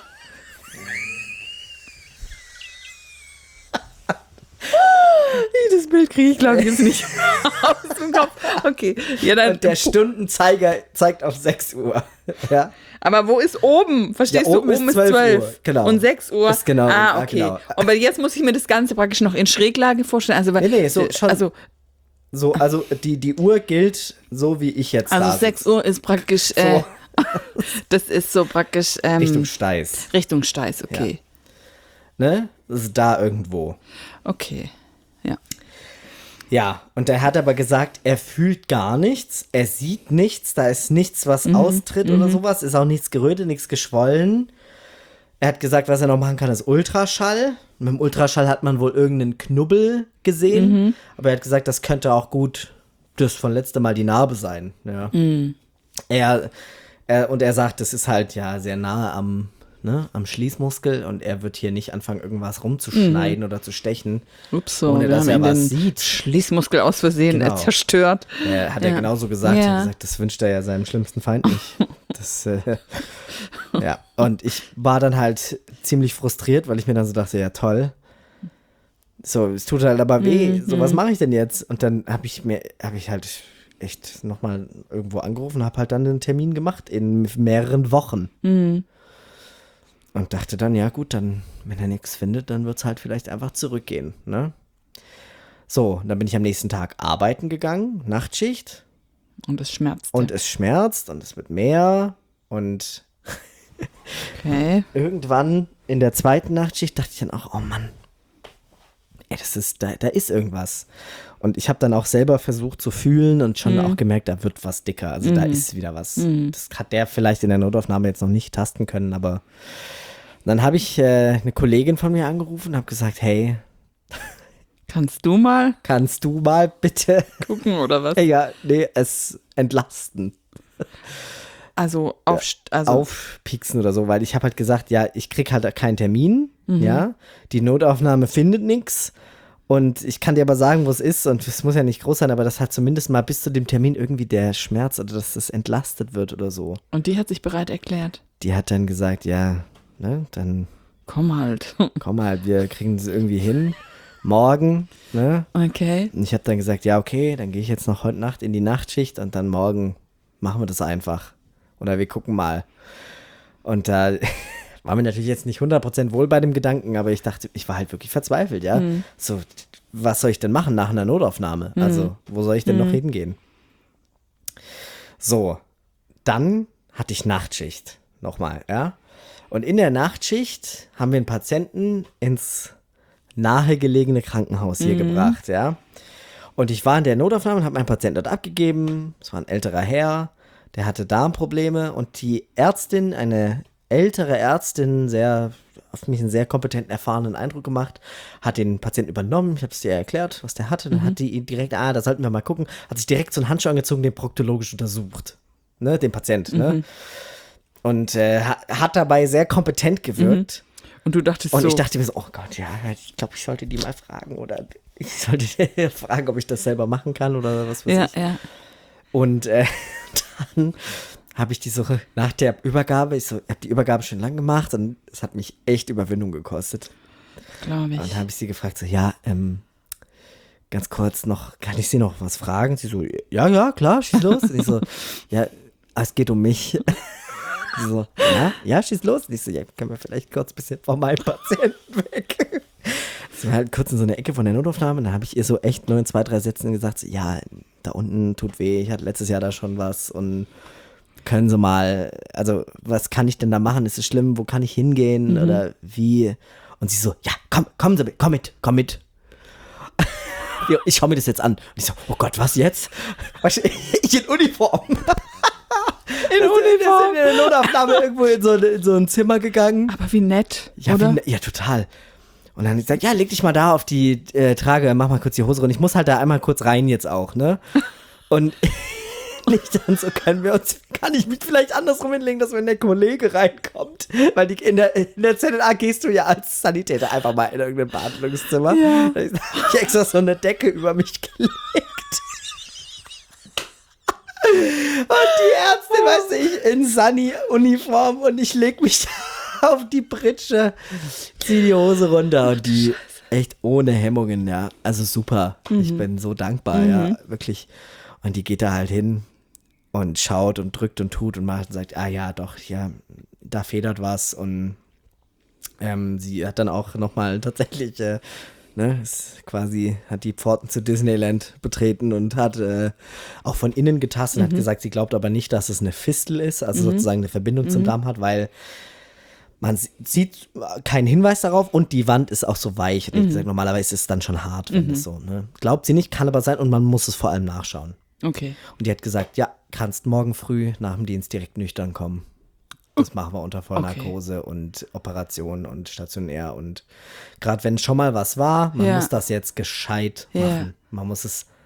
das Bild kriege ich, glaube ich, jetzt nicht aus dem Kopf. Okay. Ja, dann,
Und der Stundenzeiger zeigt auf sechs Uhr. Ja.
aber wo ist oben? Verstehst
Ja,
du?
oben ist
Oben ist
zwölf
zwölf.
Uhr, genau.
Und sechs Uhr.
Ist genau,
Ah,
ja,
okay.
genau.
Aber jetzt muss ich mir das Ganze praktisch noch in Schräglage vorstellen. Also, weil,
Nee, nee, so schon.
Also,
So, also die, die Uhr gilt so, wie ich jetzt da
also
sitze.
sechs Uhr ist praktisch. Äh, das ist so praktisch. Ähm,
Richtung Steiß.
Richtung Steiß, okay.
Ne? Das ist da irgendwo.
Okay. Ja.
Ja, und er hat aber gesagt, er fühlt gar nichts, er sieht nichts, da ist nichts, was austritt oder sowas, ist auch nichts gerötet, nichts geschwollen. Er hat gesagt, was er noch machen kann, ist Ultraschall. Mit dem Ultraschall hat man wohl irgendeinen Knubbel gesehen, aber er hat gesagt, das könnte auch gut das von letztem Mal die Narbe sein. Ja. Er, er, und er sagt, das ist halt ja sehr nahe am ne, am Schließmuskel und er wird hier nicht anfangen, irgendwas rumzuschneiden mhm. oder zu stechen,
Ups, so,
ohne dass er was sieht.
Schließmuskel aus Versehen
Genau.
zerstört.
Ja, hat
ja.
er genauso gesagt.
Ja.
Er hat gesagt, das wünscht er ja seinem schlimmsten Feind nicht. Das, äh, ja, und ich war dann halt ziemlich frustriert, weil ich mir dann so dachte, ja toll, so, es tut halt aber weh,
mhm.
so, was mache ich denn jetzt? Und dann habe ich mir, habe ich halt echt nochmal irgendwo angerufen, habe halt dann einen Termin gemacht in mehreren Wochen.
Mhm.
Und dachte dann, ja gut, dann, wenn er nichts findet, dann wird es halt vielleicht einfach zurückgehen, ne? So, dann bin ich am nächsten Tag arbeiten gegangen, Nachtschicht.
Und es schmerzt.
Und es schmerzt und es wird mehr und
okay.
irgendwann in der zweiten Nachtschicht dachte ich dann auch, oh Mann, ey, das ist, da, da ist irgendwas. Und ich habe dann auch selber versucht zu fühlen und schon mhm. auch gemerkt, da wird was dicker. Also mhm. da ist wieder was. Mhm. Das hat der vielleicht in der Notaufnahme jetzt noch nicht tasten können, aber dann habe ich äh, eine Kollegin von mir angerufen und habe gesagt, hey,
kannst du mal?
Kannst du mal bitte
gucken oder was?
Ja, nee, es entlasten.
Also, auf, also
aufpieksen oder so, weil ich habe halt gesagt, ja, ich krieg halt keinen Termin, mhm. ja, die Notaufnahme findet nichts und ich kann dir aber sagen, wo es ist und es muss ja nicht groß sein, aber das hat zumindest mal bis zu dem Termin irgendwie der Schmerz oder dass das entlastet wird oder so.
Und die hat sich bereit erklärt?
Die hat dann gesagt, ja, ne, dann
komm halt.
Komm halt, wir kriegen das irgendwie hin. Morgen, ne?
Okay.
Und ich habe dann gesagt, ja, okay, dann gehe ich jetzt noch heute Nacht in die Nachtschicht und dann morgen machen wir das einfach. Oder wir gucken mal. Und da war mir natürlich jetzt nicht hundert Prozent wohl bei dem Gedanken, aber ich dachte, ich war halt wirklich verzweifelt, ja. Mhm. So, was soll ich denn machen nach einer Notaufnahme? Mhm. Also, wo soll ich denn mhm. noch hingehen? So, dann hatte ich Nachtschicht. Nochmal, ja. Und in der Nachtschicht haben wir einen Patienten ins nahegelegene Krankenhaus hier mhm. gebracht, ja. Und ich war in der Notaufnahme und habe meinen Patienten dort abgegeben. Es war ein älterer Herr, der hatte Darmprobleme und die Ärztin, eine ältere Ärztin, sehr, auf mich einen sehr kompetenten, erfahrenen Eindruck gemacht, hat den Patienten übernommen. Ich habe es dir erklärt, was der hatte. Dann mhm. hat die ihn direkt, ah, da sollten wir mal gucken, hat sich direkt so einen Handschuh angezogen, den proktologisch untersucht, ne, den Patient, mhm. ne. Und äh, hat dabei sehr kompetent gewirkt.
Mhm. Und du dachtest
Und
so.
ich dachte mir so, oh Gott, ja, ich glaube, ich sollte die mal fragen oder ich sollte fragen, ob ich das selber machen kann oder was weiß
ja,
ich.
Ja.
Und äh, dann habe ich die so nach der Übergabe, ich so, habe die Übergabe schon lang gemacht und es hat mich echt Überwindung gekostet.
Glaube ich.
Und dann habe ich sie gefragt, so, ja, ähm, ganz kurz noch, kann ich Sie noch was fragen? Sie so, ja, ja, klar, schieß los. Und ich so, ja, es geht um mich. Sie so, ja, ja, schieß los. Und ich so, ja, können wir vielleicht kurz ein bisschen von meinem Patienten weg. So halt kurz in so eine Ecke von der Notaufnahme. Und dann habe ich ihr so echt nur in zwei, drei Sätzen gesagt, so, ja, da unten tut weh. Ich hatte letztes Jahr da schon was. Und können Sie mal, also was kann ich denn da machen? Ist es schlimm? Wo kann ich hingehen? Mhm. Oder wie? Und sie so, ja, komm, kommen Sie mit, komm mit, komm mit. Ich schaue mir das jetzt an. Und ich so, oh Gott, was jetzt? Ich in Uniform. In Uniform. Wir sind in der Notaufnahme irgendwo in so, in so ein Zimmer gegangen.
Aber wie nett,
ja,
oder?
Wie ne- ja, total. Und dann hat ich gesagt, ja, leg dich mal da auf die äh, Trage, mach mal kurz die Hose runter. Ich muss halt da einmal kurz rein jetzt auch, ne? Und nicht dann so, können wir uns, kann ich mich vielleicht andersrum hinlegen, dass wenn der Kollege reinkommt, weil die, in, der, in der Z N A gehst du ja als Sanitäter einfach mal in irgendein Behandlungszimmer.
Ja.
Da habe ich extra so eine Decke über mich gelegt. Und die Ärztin, weißt du, ich in Sunny-Uniform und ich leg mich auf die Pritsche, zieh die Hose runter und die echt ohne Hemmungen, ja, also super. Mhm. Ich bin so dankbar, mhm. ja, wirklich. Und die geht da halt hin und schaut und drückt und tut und macht und sagt, ah ja, doch, ja, da federt was und ähm, sie hat dann auch nochmal tatsächlich äh, Ne, ist quasi, hat die Pforten zu Disneyland betreten und hat äh, auch von innen getastet und mhm. hat gesagt, sie glaubt aber nicht, dass es eine Fistel ist, also mhm. sozusagen eine Verbindung mhm. zum Darm hat, weil man sieht keinen Hinweis darauf und die Wand ist auch so weich. Und mhm. ich gesagt, normalerweise ist es dann schon hart, wenn mhm. es so, ne? Glaubt sie nicht, kann aber sein und man muss es vor allem nachschauen.
Okay.
Und die hat gesagt, ja, kannst morgen früh nach dem Dienst direkt nüchtern kommen. Das machen wir unter Vollnarkose okay. und Operation und stationär. Und gerade wenn schon mal was war, man
ja.
muss das jetzt gescheit
ja.
machen. Man muss es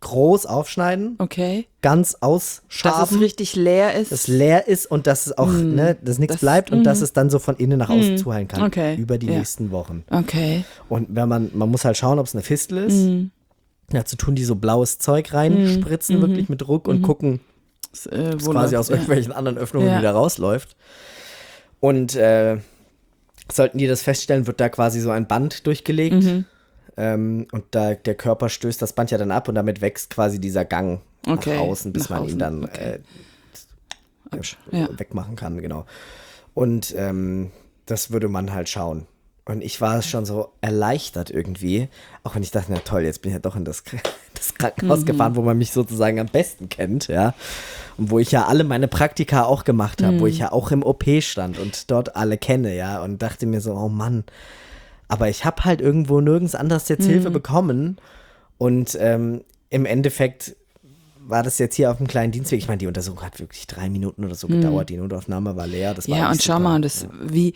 groß aufschneiden,
Okay.
ganz
Dass
ausschaben,
es richtig leer ist.
dass es leer ist und dass es auch,
Mm.
ne, dass nichts
Das-
bleibt und
mm.
dass es dann so von innen nach außen
Mm.
zuheilen kann.
Okay.
Über die
Ja.
nächsten Wochen.
Okay.
Und wenn man, man muss halt schauen, ob es eine Fistel ist.
Mm.
Dazu tun die so blaues Zeug reinspritzen,
Mhm.
wirklich mit Druck und gucken,
Das, äh,
ob es
wo
quasi
läuft-
aus irgendwelchen anderen Öffnungen
Ja.
wieder rausläuft. Und äh, sollten die das feststellen, wird da quasi so ein Band durchgelegt.
Mhm.
Ähm, und da der Körper stößt das Band ja dann ab und damit wächst quasi dieser Gang
Okay,
nach außen, bis
nach
man ihn
außen,
dann
okay.
äh,
Ja.
wegmachen kann, genau. Und ähm, das würde man halt schauen. Und ich war schon so erleichtert irgendwie, auch wenn ich dachte, na toll, jetzt bin ich ja doch in das, das Krankenhaus
Mhm.
gefahren, wo man mich sozusagen am besten kennt, ja. Und wo ich ja alle meine Praktika auch gemacht habe,
Mhm.
wo ich ja auch im O P stand und dort alle kenne, ja. Und dachte mir so, oh Mann, aber ich habe halt irgendwo nirgends anders jetzt
Mhm.
Hilfe bekommen. Und ähm, im Endeffekt war das jetzt hier auf dem kleinen Dienstweg. Ich meine, die Untersuchung hat wirklich drei Minuten oder so gedauert. Die Notaufnahme war leer. Das war
Mhm. Ja,
alles
und schau
super.
mal, und das, wie,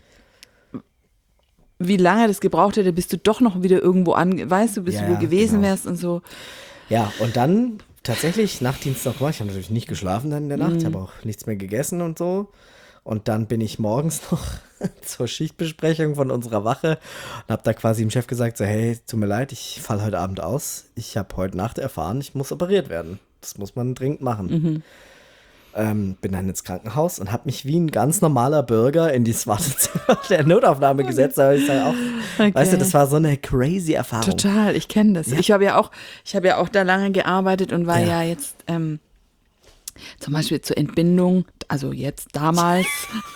wie lange das gebraucht hätte, bis du doch noch wieder irgendwo an, weißt du, bis
Ja,
du wo gewesen
genau.
wärst und so.
Ja, und dann tatsächlich Nachtdienst noch gemacht. Ich habe natürlich nicht geschlafen dann in der Nacht.
Mhm.
Ich habe auch nichts mehr gegessen und so. Und dann bin ich morgens noch zur Schichtbesprechung von unserer Wache und habe da quasi dem Chef gesagt, so hey, tut mir leid, ich falle heute Abend aus. Ich habe heute Nacht erfahren, ich muss operiert werden. Das muss man dringend machen.
Mhm.
Ähm, bin dann ins Krankenhaus und habe mich wie ein ganz normaler Bürger in dieses Wartezimmer der Notaufnahme gesetzt. Aber ich sage auch,
Okay.
weißt du, das war so eine crazy Erfahrung.
Total, ich kenne das.
Ja.
Ich habe ja auch, ich habe ja auch da lange gearbeitet und war
Ja.
ja, jetzt ähm, zum Beispiel zur Entbindung, also jetzt damals,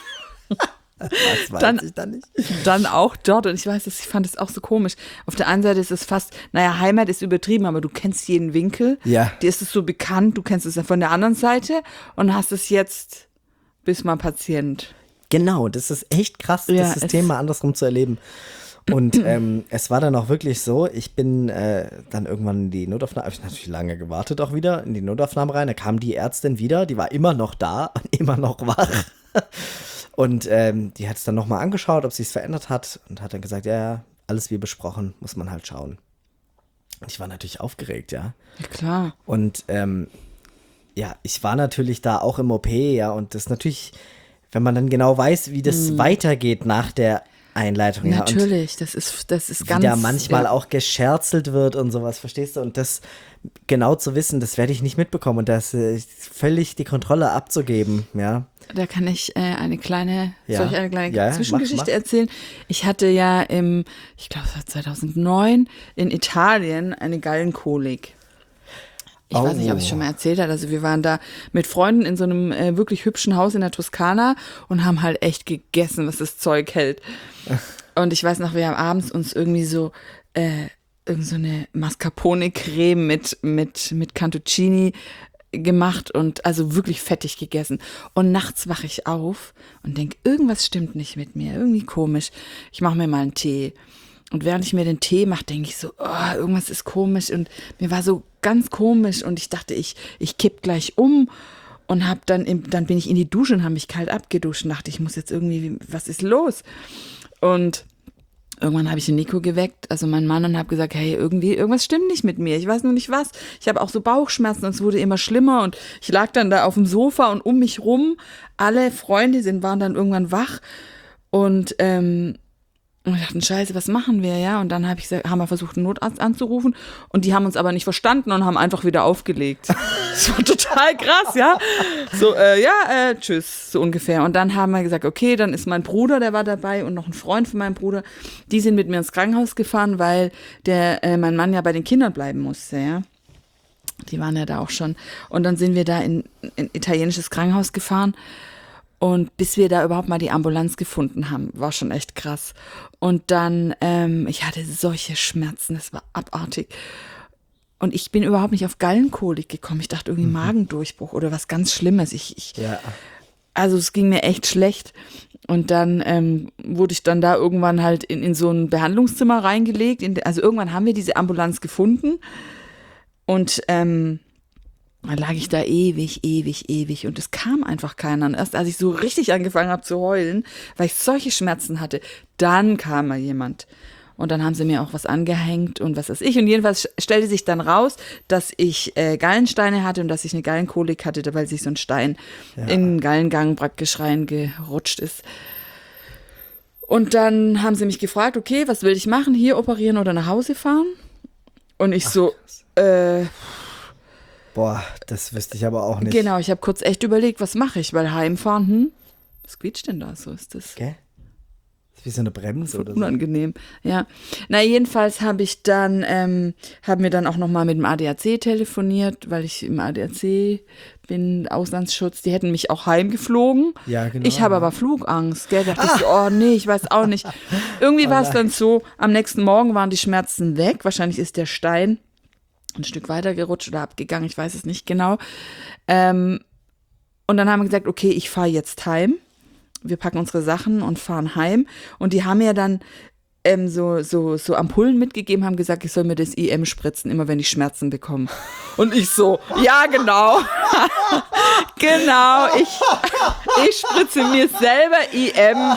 Das weiß
Dann-
ich dann nicht.
dann auch dort und ich weiß, dass ich fand es auch so komisch. Auf der einen Seite ist es fast, naja, Heimat ist übertrieben, aber du kennst jeden Winkel.
Ja.
Dir ist es so bekannt, du kennst es ja von der anderen Seite und hast es jetzt, bist mal Patient.
Genau, das ist echt krass,
Ja,
das
es-
System mal andersrum zu erleben. Und ähm, es war dann auch wirklich so, ich bin äh, dann irgendwann in die Notaufnahme, habe ich natürlich lange gewartet auch wieder, in die Notaufnahme rein, da kam die Ärztin wieder, die war immer noch da und immer noch wach. Und ähm, die hat es dann nochmal angeschaut, ob sie es verändert hat und hat dann gesagt, ja, ja, alles wie besprochen, muss man halt schauen. Und ich war natürlich aufgeregt, ja.
Ja, klar.
Und ähm, ja, ich war natürlich da auch im O P, ja, und das natürlich, wenn man dann genau weiß, wie das weitergeht nach der Einleitung, ja, und
Natürlich, das ist, das ist
wie
ganz.
da manchmal
ja.
auch gescherzelt wird und sowas, verstehst du? Und das genau zu wissen, das werde ich nicht mitbekommen und das äh, völlig die Kontrolle abzugeben, ja.
Da kann ich äh, eine kleine,
Ja.
soll ich eine kleine
Ja,
Zwischengeschichte
mach, mach.
erzählen? Ich hatte ja im, ich glaube es war zweitausendneun, in Italien eine Gallenkolik. Ich weiß nicht, ob ich
Oh.
schon mal erzählt habe. Also wir waren da mit Freunden in so einem äh, wirklich hübschen Haus in der Toskana und haben halt echt gegessen, was das Zeug hält. Und ich weiß noch, wir haben abends uns irgendwie so äh, irgend so eine Mascarpone-Creme mit, mit, mit Cantuccini gemacht und also wirklich fettig gegessen. Und nachts wache ich auf und denke, irgendwas stimmt nicht mit mir, irgendwie komisch. Ich mache mir mal einen Tee. Und während ich mir den Tee mache, denke ich so, oh, irgendwas ist komisch. Und mir war so ganz komisch und ich dachte, ich, ich kipp gleich um und hab dann, im, dann bin ich in die Dusche und habe mich kalt abgeduscht und dachte, ich muss jetzt irgendwie, was ist los? Und irgendwann habe ich den Nico geweckt, also meinen Mann, und habe gesagt, hey, irgendwie, irgendwas stimmt nicht mit mir. Ich weiß nur nicht was. Ich habe auch so Bauchschmerzen und es wurde immer schlimmer und ich lag dann da auf dem Sofa und um mich rum, alle Freunde sind, waren dann irgendwann wach und, ähm, und wir dachten, scheiße, was machen wir, ja? Und dann hab ich, gesagt- haben wir versucht, einen Notarzt anzurufen und die haben uns aber nicht verstanden und haben einfach wieder aufgelegt. Das war total krass, ja? So, äh, ja, äh, tschüss, so ungefähr. Und dann haben wir gesagt, okay, dann ist mein Bruder, der war dabei und noch ein Freund von meinem Bruder, die sind mit mir ins Krankenhaus gefahren, weil der, äh, mein Mann ja bei den Kindern bleiben musste, ja? Die waren ja da auch schon. Und dann sind wir da in ein italienisches Krankenhaus gefahren. Und bis wir da überhaupt mal die Ambulanz gefunden haben, war schon echt krass. Und dann, ähm, ich hatte solche Schmerzen, das war abartig. Und ich bin überhaupt nicht auf Gallenkolik gekommen. Ich dachte irgendwie Magendurchbruch oder was ganz Schlimmes. Ich, ich,
Ja.
also es ging mir echt schlecht. Und dann ähm, wurde ich dann da irgendwann halt in, in so ein Behandlungszimmer reingelegt. In, de- also irgendwann haben wir diese Ambulanz gefunden. Und ähm, dann lag ich da ewig, ewig, ewig und es kam einfach keiner. Und erst als ich so richtig angefangen habe zu heulen, weil ich solche Schmerzen hatte, dann kam mal jemand. Und dann haben sie mir auch was angehängt und was weiß ich. Und jedenfalls stellte sich dann raus, dass ich äh, Gallensteine hatte und dass ich eine Gallenkolik hatte, weil sich so ein Stein ja. in den Gallengang praktisch reingerutscht ist. Und dann haben sie mich gefragt, okay, was will ich machen? Hier operieren oder nach Hause fahren? Und ich Ach, so, äh,
boah, das wüsste ich aber auch nicht.
Genau, ich habe kurz echt überlegt, was mache ich? Weil heimfahren, hm, was quietscht denn da? So ist das.
Okay. Wie so eine Bremse oder so.
Unangenehm, ja. Na, jedenfalls habe ich dann, ähm, haben wir dann auch nochmal mit dem A D A C telefoniert, weil ich im A D A C bin, Auslandsschutz. Die hätten mich auch heimgeflogen.
Ja, genau.
Ich habe aber Flugangst, gell. Da dachte ah. ich so, oh nee, ich weiß auch nicht. Irgendwie oh war es dann so, am nächsten Morgen waren die Schmerzen weg. Wahrscheinlich ist der Stein ein Stück weiter gerutscht oder abgegangen, ich weiß es nicht genau. Ähm, und dann haben wir gesagt, okay, ich fahre jetzt heim. Wir packen unsere Sachen und fahren heim. Und die haben mir dann ähm, so, so, so Ampullen mitgegeben, haben gesagt, ich soll mir das I M spritzen, immer wenn ich Schmerzen bekomme. Und ich so, ja, genau. genau, ich, ich spritze mir selber I M.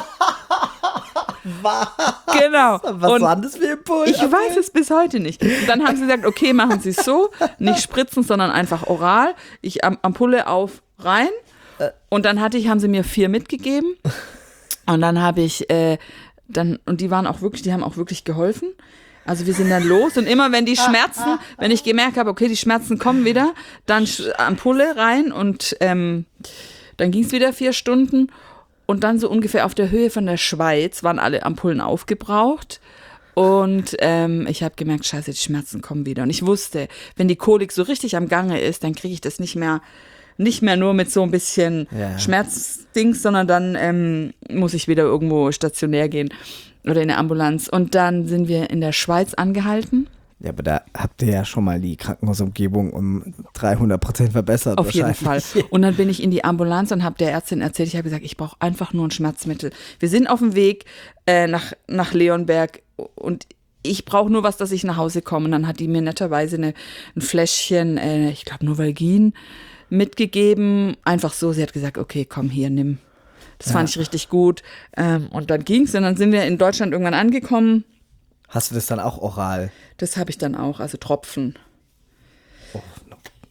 Was?
Genau.
Was
und
waren das für Impulse?
Ich weiß es bis heute nicht. Und dann haben sie gesagt, okay, machen Sie es so, nicht spritzen, sondern einfach oral. Ich Am- Ampulle auf, rein. Und dann hatte ich, haben sie mir vier mitgegeben. Und dann habe ich, äh, dann, und die waren auch wirklich, die haben auch wirklich geholfen. Also wir sind dann los und immer wenn die Schmerzen, wenn ich gemerkt habe, okay, die Schmerzen kommen wieder, dann Ampulle rein und ähm, dann ging es wieder vier Stunden. Und dann so ungefähr auf der Höhe von der Schweiz waren alle Ampullen aufgebraucht. Und ähm, ich habe gemerkt, scheiße, die Schmerzen kommen wieder. Und ich wusste, wenn die Kolik so richtig am Gange ist, dann kriege ich das nicht mehr, nicht mehr nur mit so ein bisschen ja. Schmerzdings, sondern dann ähm, muss ich wieder irgendwo stationär gehen oder in der Ambulanz. Und dann sind wir in der Schweiz angehalten.
Ja, aber da habt ihr ja schon mal die Krankenhausumgebung um dreihundert Prozent verbessert.
Auf jeden Fall. Und dann bin ich in die Ambulanz und habe der Ärztin erzählt, ich habe gesagt, ich brauche einfach nur ein Schmerzmittel. Wir sind auf dem Weg äh, nach, nach Leonberg und ich brauche nur was, dass ich nach Hause komme. Und dann hat die mir netterweise eine, ein Fläschchen, äh, ich glaube Novalgin, mitgegeben. Einfach so, sie hat gesagt, okay, komm hier, nimm. Das ja. fand ich richtig gut. Ähm, und dann ging's und dann sind wir in Deutschland irgendwann angekommen.
Hast du das dann auch oral?
Das habe ich dann auch, also Tropfen.
Oh, no.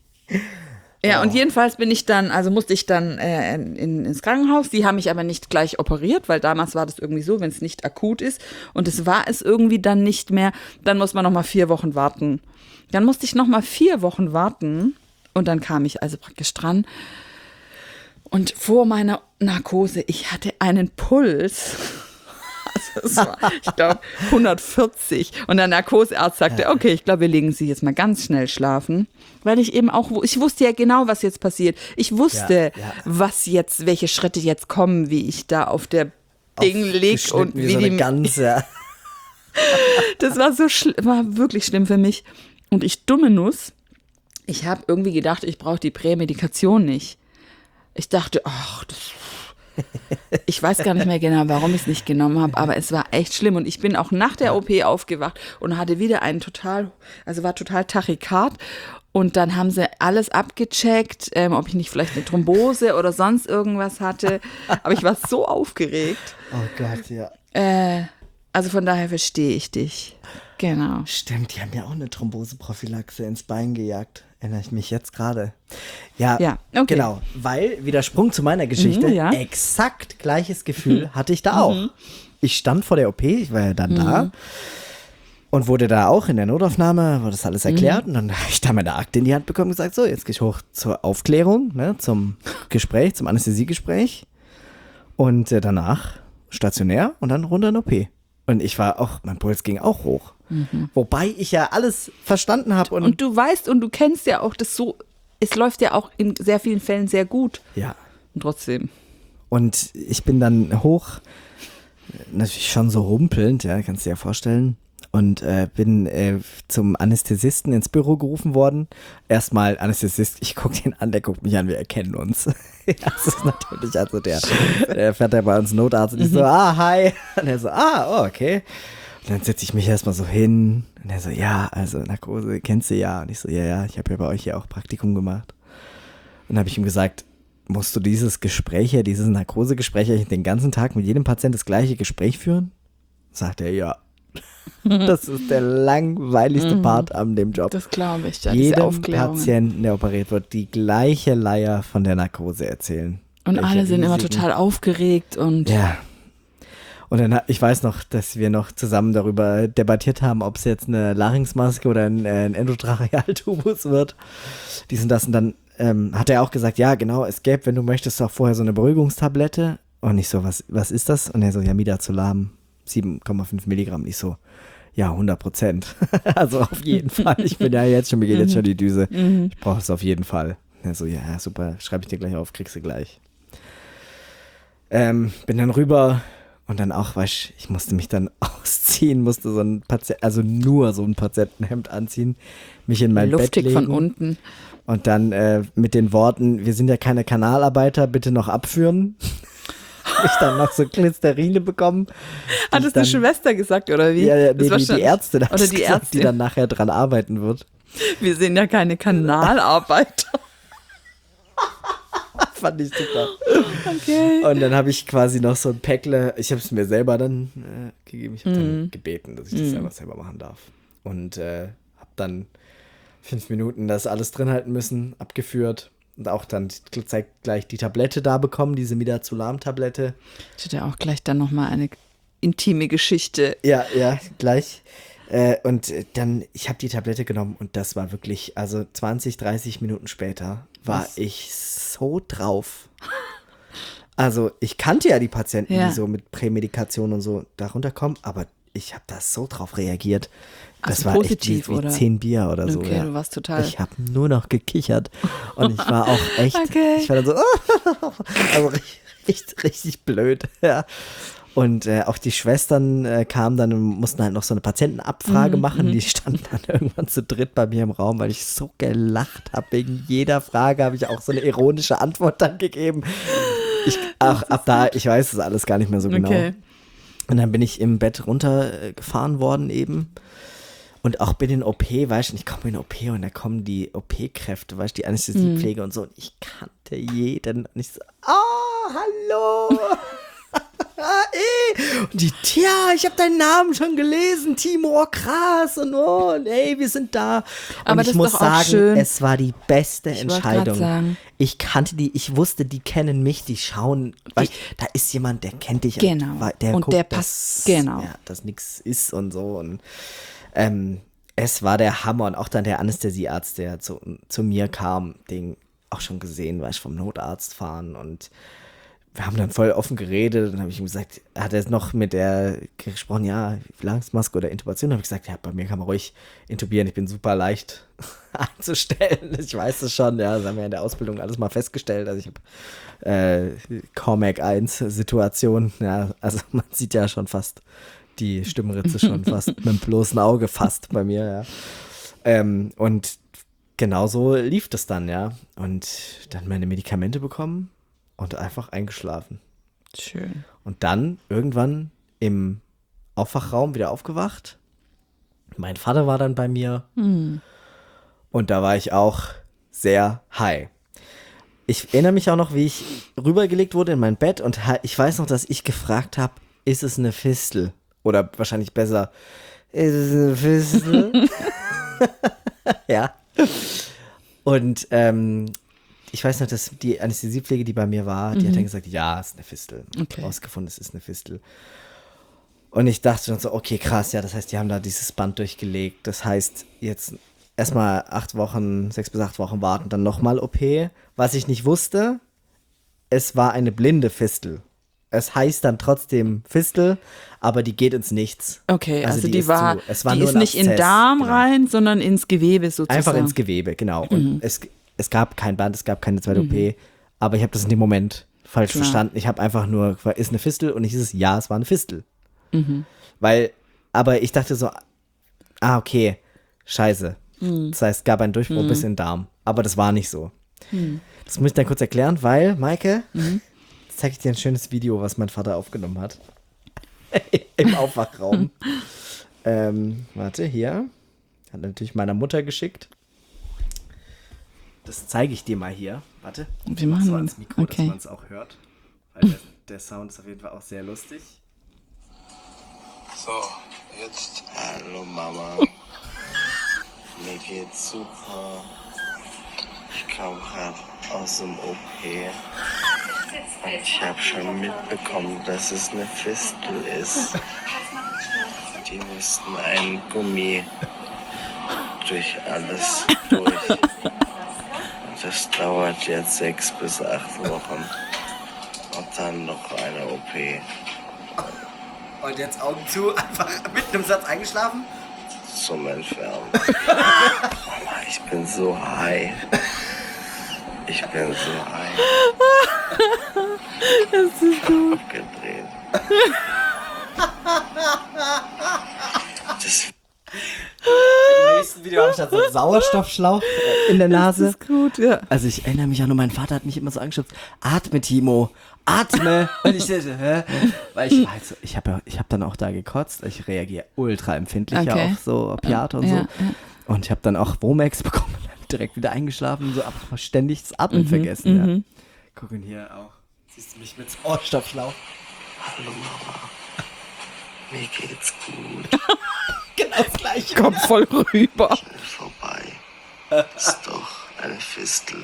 Ja,
oh.
und jedenfalls bin ich dann, also musste ich dann äh, in, ins Krankenhaus. Die haben mich aber nicht gleich operiert, weil damals war das irgendwie so, wenn es nicht akut ist. Und es war es irgendwie dann nicht mehr. Dann muss man noch mal vier Wochen warten. Dann musste ich noch mal vier Wochen warten. Und dann kam ich also praktisch dran. Und vor meiner Narkose, ich hatte einen Puls. Also es war, ich glaube, hundertvierzig. Und der Narkosearzt sagte, okay, ich glaube, wir legen Sie jetzt mal ganz schnell schlafen. Weil ich eben auch, ich wusste ja genau, was jetzt passiert. Ich wusste, ja, ja. was jetzt, welche Schritte jetzt kommen, wie ich da auf der Ding lieg und wie, wie
so
die
ganze.
Das war so schlimm, war wirklich schlimm für mich. Und ich, dumme Nuss, ich habe irgendwie gedacht, ich brauche die Prämedikation nicht. Ich dachte, ach, das ich weiß gar nicht mehr genau, warum ich es nicht genommen habe, aber es war echt schlimm. Und ich bin auch nach der O P aufgewacht und hatte wieder einen total, also war total Tachykard. Und dann haben sie alles abgecheckt, ähm, ob ich nicht vielleicht eine Thrombose oder sonst irgendwas hatte. Aber ich war so aufgeregt.
Oh Gott, ja.
Äh, also von daher verstehe ich dich. Genau.
Stimmt, die haben ja auch eine Thromboseprophylaxe ins Bein gejagt. Erinnere ich mich jetzt gerade. Ja,
ja okay.
Genau. Weil, Widersprung zu meiner Geschichte,
mhm, ja.
exakt gleiches Gefühl hatte ich da auch.
Mhm.
Ich stand vor der O P, ich war ja dann mhm. da und wurde da auch in der Notaufnahme, wurde das alles erklärt mhm. und dann habe ich da meine Akte in die Hand bekommen und gesagt, so, jetzt gehe ich hoch zur Aufklärung, ne, zum Gespräch, zum Anästhesiegespräch und äh, danach stationär und dann runter in O P. Und ich war auch, mein Puls ging auch hoch. Mhm. Wobei ich ja alles verstanden habe. Und,
und du weißt und du kennst ja auch das so, es läuft ja auch in sehr vielen Fällen sehr gut.
Ja.
Und trotzdem.
Und ich bin dann hoch, natürlich schon so rumpelnd, ja, kannst du dir ja vorstellen. Und äh, bin äh, zum Anästhesisten ins Büro gerufen worden. Erstmal Anästhesist, ich gucke den an, der guckt mich an, wir erkennen uns. Das ist natürlich, also der, der fährt ja bei uns Notarzt und ich so, ah, hi. Und er so, ah, oh, okay. Und dann setze ich mich erstmal so hin und er so, ja, also Narkose kennst du ja. Und ich so, ja, ja, ich habe ja bei euch ja auch Praktikum gemacht. Und dann habe ich ihm gesagt, musst du dieses Gespräch hier, dieses Narkosegespräch den ganzen Tag mit jedem Patient das gleiche Gespräch führen? Sagt er, ja. Das ist der langweiligste Part an dem Job.
Das glaube ich, ja, diese
Jedem
Aufklärungen.
Patienten, der operiert wird, die gleiche Leier von der Narkose erzählen.
Und
Welche
alle sind immer
riesigen-
total aufgeregt und
Ja. Und dann, ich weiß noch, dass wir noch zusammen darüber debattiert haben, ob es jetzt eine Larynxmaske oder ein, äh, ein Endotrachealtubus wird. Dies und das. Und dann ähm, hat er auch gesagt, ja, genau, es gäbe, wenn du möchtest, auch vorher so eine Beruhigungstablette. Und ich so, was, was ist das? Und er so, ja, Midazolam, sieben Komma fünf Milligramm. Ich so, ja, hundert Prozent. Also auf jeden Fall. Ich bin ja jetzt schon, mir geht jetzt schon die Düse. Ich brauche es auf jeden Fall. Er so, ja, super, schreibe ich dir gleich auf, kriegst du gleich. Ähm, bin dann rüber und dann auch, weißt du, ich musste mich dann ausziehen, musste so ein Patient, also nur so ein Patientenhemd anziehen, mich in mein
luftig
Bett legen
von unten.
und dann äh, mit den Worten, wir sind ja keine Kanalarbeiter, bitte noch abführen. Hab ich dann noch so Glysterine bekommen.
Hat es die Schwester gesagt, oder wie?
Ja, ja,
Das
nee,
war
die,
schon-
die Ärztin hat
Oder
es
die
gesagt,
Ärztin.
die dann nachher dran arbeiten wird.
Wir sind ja keine Kanalarbeiter.
Fand ich super.
Okay.
Und dann habe ich quasi noch so ein Päckle, ich habe es mir selber dann äh, gegeben, ich habe dann gebeten, dass ich das einfach selber machen darf. Und äh, habe dann fünf Minuten das alles drin halten müssen, abgeführt und auch dann gleich, gleich die Tablette da bekommen, diese Midazolam-Tablette.
Ich hätte auch gleich dann nochmal eine intime Geschichte.
Ja, ja, gleich. Äh, und äh, dann, ich habe die Tablette genommen und das war wirklich, also zwanzig, dreißig Minuten später war
Was?
ich so drauf. Also ich kannte ja die Patienten,
Ja.
die so mit Prämedikation und so darunter kommen, aber ich habe da so drauf reagiert. Das
Also
war
positiv,
echt wie, wie
oder?
zehn Bier oder so.
Okay,
ja.
du warst total-
Ich habe nur noch gekichert und ich war auch echt,
Okay.
ich war dann so, also richtig, richtig, richtig blöd, ja. Und äh, auch die Schwestern äh, kamen dann und mussten halt noch so eine Patientenabfrage
Mhm,
machen. Die standen dann irgendwann zu dritt bei mir im Raum, weil ich so gelacht habe. Wegen jeder Frage habe ich auch so eine ironische Antwort dann gegeben. Ich, auch ab da, ich weiß das alles gar nicht mehr so genau.
Okay.
Und dann bin ich im Bett runtergefahren worden eben. Und auch bin in O P, weißt du, ich komme in O P und da kommen die O P-Kräfte, weißt du, die Anästhesiepflege und so. Und ich kannte jeden. Und ich so, oh, hallo. Ah, ey. Und die, tja, ich habe deinen Namen schon gelesen, Timur, krass und oh, und ey, wir sind da. Und
Aber
ich
das ist
muss
doch auch
sagen,
schön.
es war die beste
Ich wollte
Entscheidung.
grad sagen.
Ich kannte die, ich wusste, die kennen mich, die schauen, weißt, da ist jemand, der kennt dich.
Genau.
weil Der
Und
guckt,
der
dass-
passt- genau.
Ja, dass nichts ist und so. Und ähm, es war der Hammer. Und auch dann der Anästhesiearzt, der zu, zu mir kam, den auch schon gesehen, weil ich vom Notarzt fahren und wir haben dann voll offen geredet. Dann habe ich ihm gesagt, hat er noch mit der gesprochen, ja, Larynxmaske oder Intubation? Dann habe ich gesagt, ja, bei mir kann man ruhig intubieren. Ich bin super leicht einzustellen. Ich weiß es schon, ja, das haben wir in der Ausbildung alles mal festgestellt. Also ich habe äh, Cormac eins Situation, ja, also man sieht ja schon fast die Stimmritze schon fast mit dem bloßen Auge fast bei mir, ja. Ähm, und genauso lief das dann, ja. Und dann meine Medikamente bekommen und einfach eingeschlafen.
Schön.
Und dann irgendwann im Aufwachraum wieder aufgewacht. Mein Vater war dann bei mir. Und da war ich auch sehr high. Ich erinnere mich auch noch, wie ich rübergelegt wurde in mein Bett und ha- ich weiß noch, dass ich gefragt habe, ist es eine Fistel? Oder wahrscheinlich besser, ist es eine Fistel? Ja. Und ähm, ich weiß noch, dass die Anästhesiepflege, die bei mir war, die hat dann gesagt, ja, es ist eine Fistel.
Okay.
Rausgefunden, es ist eine Fistel. Und ich dachte dann so, okay, krass, ja, das heißt, die haben da dieses Band durchgelegt. Das heißt, jetzt erstmal acht Wochen, sechs bis acht Wochen warten, dann nochmal O P. Was ich nicht wusste, es war eine blinde Fistel. Es heißt dann trotzdem Fistel, aber die geht ins Nichts.
Okay, also,
Also die
die,
ist
war,
zu. Es war
die
nur
ist
ein
nicht in den
Abszess,
Darm
genau.
rein, sondern ins Gewebe sozusagen.
Einfach ins Gewebe, genau. Und es, es gab kein Band, es gab keine zweite O P, aber ich habe das in dem Moment falsch
Klar.
verstanden. Ich habe einfach nur, ist eine Fistel und nicht ist es, ja, es war eine Fistel. Weil, aber ich dachte so, ah, okay, scheiße. Das heißt, es gab einen Durchbruch bis in den Darm. Aber das war nicht so. Das muss ich dann kurz erklären, weil, Maike, jetzt zeige ich dir ein schönes Video, was mein Vater aufgenommen hat. Im Aufwachraum. ähm, warte, hier. Hat natürlich meiner Mutter geschickt. Das zeige ich dir mal hier. Warte.
Wir machen
so
das.
ans Mikro,
Okay.
dass man es auch hört. Weil der, der Sound ist auf jeden Fall auch sehr lustig.
So, Jetzt, hallo Mama. Mir geht's super. Ich kam gerade aus dem O P. Und ich habe schon mitbekommen, dass es eine Fistel ist. Die mussten einen Gummi durch alles durch. Und das dauert jetzt sechs bis acht Wochen. Und dann noch eine O P.
Und jetzt Augen zu, einfach mit einem Satz eingeschlafen?
Zum Entfernen. Mama, ich bin so high. Ich bin so high.
Das ist gut.
Abgedreht. Das
Im nächsten Video habe ich dann so einen Sauerstoffschlauch in der Nase.
Das ist gut, ja.
Also ich erinnere mich auch nur, mein Vater hat mich immer so angeschubst, atme Timo, atme. Und ich dachte, hä? Weil ich war halt so, ich habe ja, ich habe dann auch da gekotzt, ich reagiere ultra empfindlich
Okay.
auf so Opiate und
Ja,
so.
ja.
Und ich habe dann auch Womex bekommen und dann direkt wieder eingeschlafen, so aber ständig das Atmen
Mhm,
vergessen.
mhm.
Ja. Gucken hier auch. Siehst du mich mit Sauerstoffschlauch?
Hallo Mama. Mir geht's gut.
Genau das gleiche.
Kommt voll rüber.
Schnell vorbei. Ist doch eine Fistel.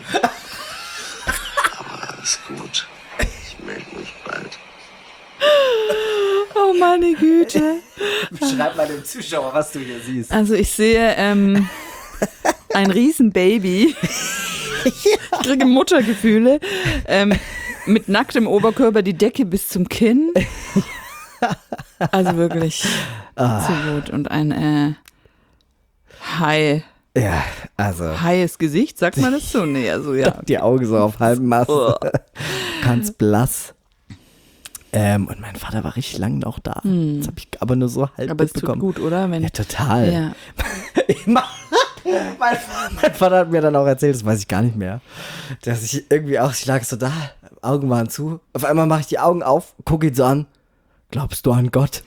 Aber alles gut. Ich melde mich bald.
Oh meine Güte.
Beschreib mal dem Zuschauer, was du hier siehst.
Also ich sehe ähm, ein Riesenbaby. Ich kriege Muttergefühle. Ähm, mit nacktem Oberkörper, die Decke bis zum Kinn. Also wirklich
Ah.
zu gut. Und ein äh, Hai.
Ja, also
Haies Gesicht, sagt man das so? Nee, also ja.
die Augen so auf halbem Mast.
Oh.
Ganz blass. Ähm, und mein Vater war richtig lange noch da. Das habe ich aber nur so halb
Aber es tut
mitbekommen.
gut, oder? Wenn,
Ja, total.
ja.
Immer. Mein, mein Vater hat mir dann auch erzählt, das weiß ich gar nicht mehr, dass ich irgendwie auch, ich lag so da, Augen waren zu, auf einmal mache ich die Augen auf, gucke ihn so an, glaubst du an Gott?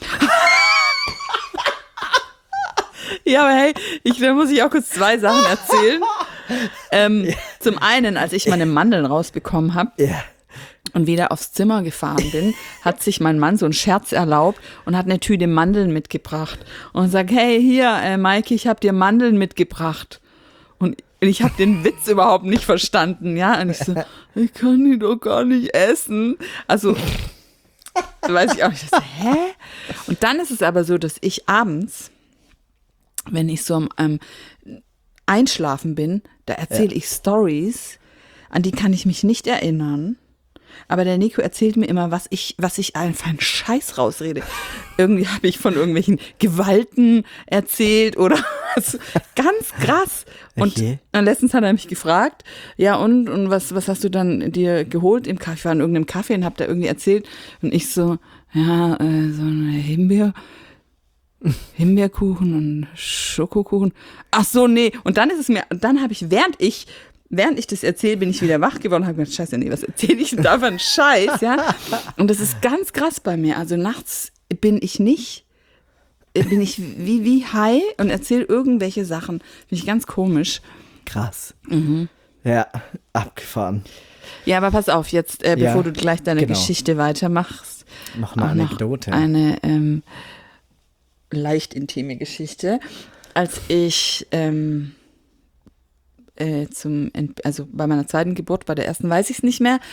Ja, aber hey, ich, da muss ich auch kurz zwei Sachen erzählen. Ähm, zum einen, als ich meine Mandeln rausbekommen habe
Ja.
und wieder aufs Zimmer gefahren bin, hat sich mein Mann so einen Scherz erlaubt und hat eine Tüte Mandeln mitgebracht und sagt, hey, hier, äh, Maike, ich habe dir Mandeln mitgebracht. Und ich habe den Witz überhaupt nicht verstanden, ja. Und ich so, ich kann die doch gar nicht essen. Also, weiß ich auch nicht. Ich so, hä? Und dann ist es aber so, dass ich abends, wenn ich so am ähm, Einschlafen bin, da erzähle
Ja.
ich Stories, an die kann ich mich nicht erinnern. Aber der Nico erzählt mir immer, was ich, was ich einfach einen Scheiß rausrede. Irgendwie habe ich von irgendwelchen Gewalten erzählt oder was. Ganz krass. Und
Okay.
dann letztens hat er mich gefragt, ja und, und was, was hast du dann dir geholt im Kaffee? Ich war in irgendeinem Kaffee und habe da irgendwie erzählt. Und ich so, ja, äh, so eine Himbeer. Himbeerkuchen und Schokokuchen. Ach so, nee. Und dann ist es mir, dann habe ich, während ich, während ich das erzähle, bin ich wieder wach geworden und habe gedacht, scheiße, nee, was erzähle ich denn da für einen Scheiß, ja? Und das ist ganz krass bei mir. Also nachts bin ich nicht, bin ich wie, wie high und erzähle irgendwelche Sachen. Finde ich ganz komisch.
Krass.
Mhm.
Ja, abgefahren.
Ja, aber pass auf, jetzt, äh,
Ja,
bevor du gleich deine
genau.
Geschichte weitermachst.
Noch eine
auch noch
Anekdote.
Eine ähm, leicht intime Geschichte. Als ich ähm, äh, zum, Ent- also bei meiner zweiten Geburt, bei der ersten weiß ich es nicht mehr.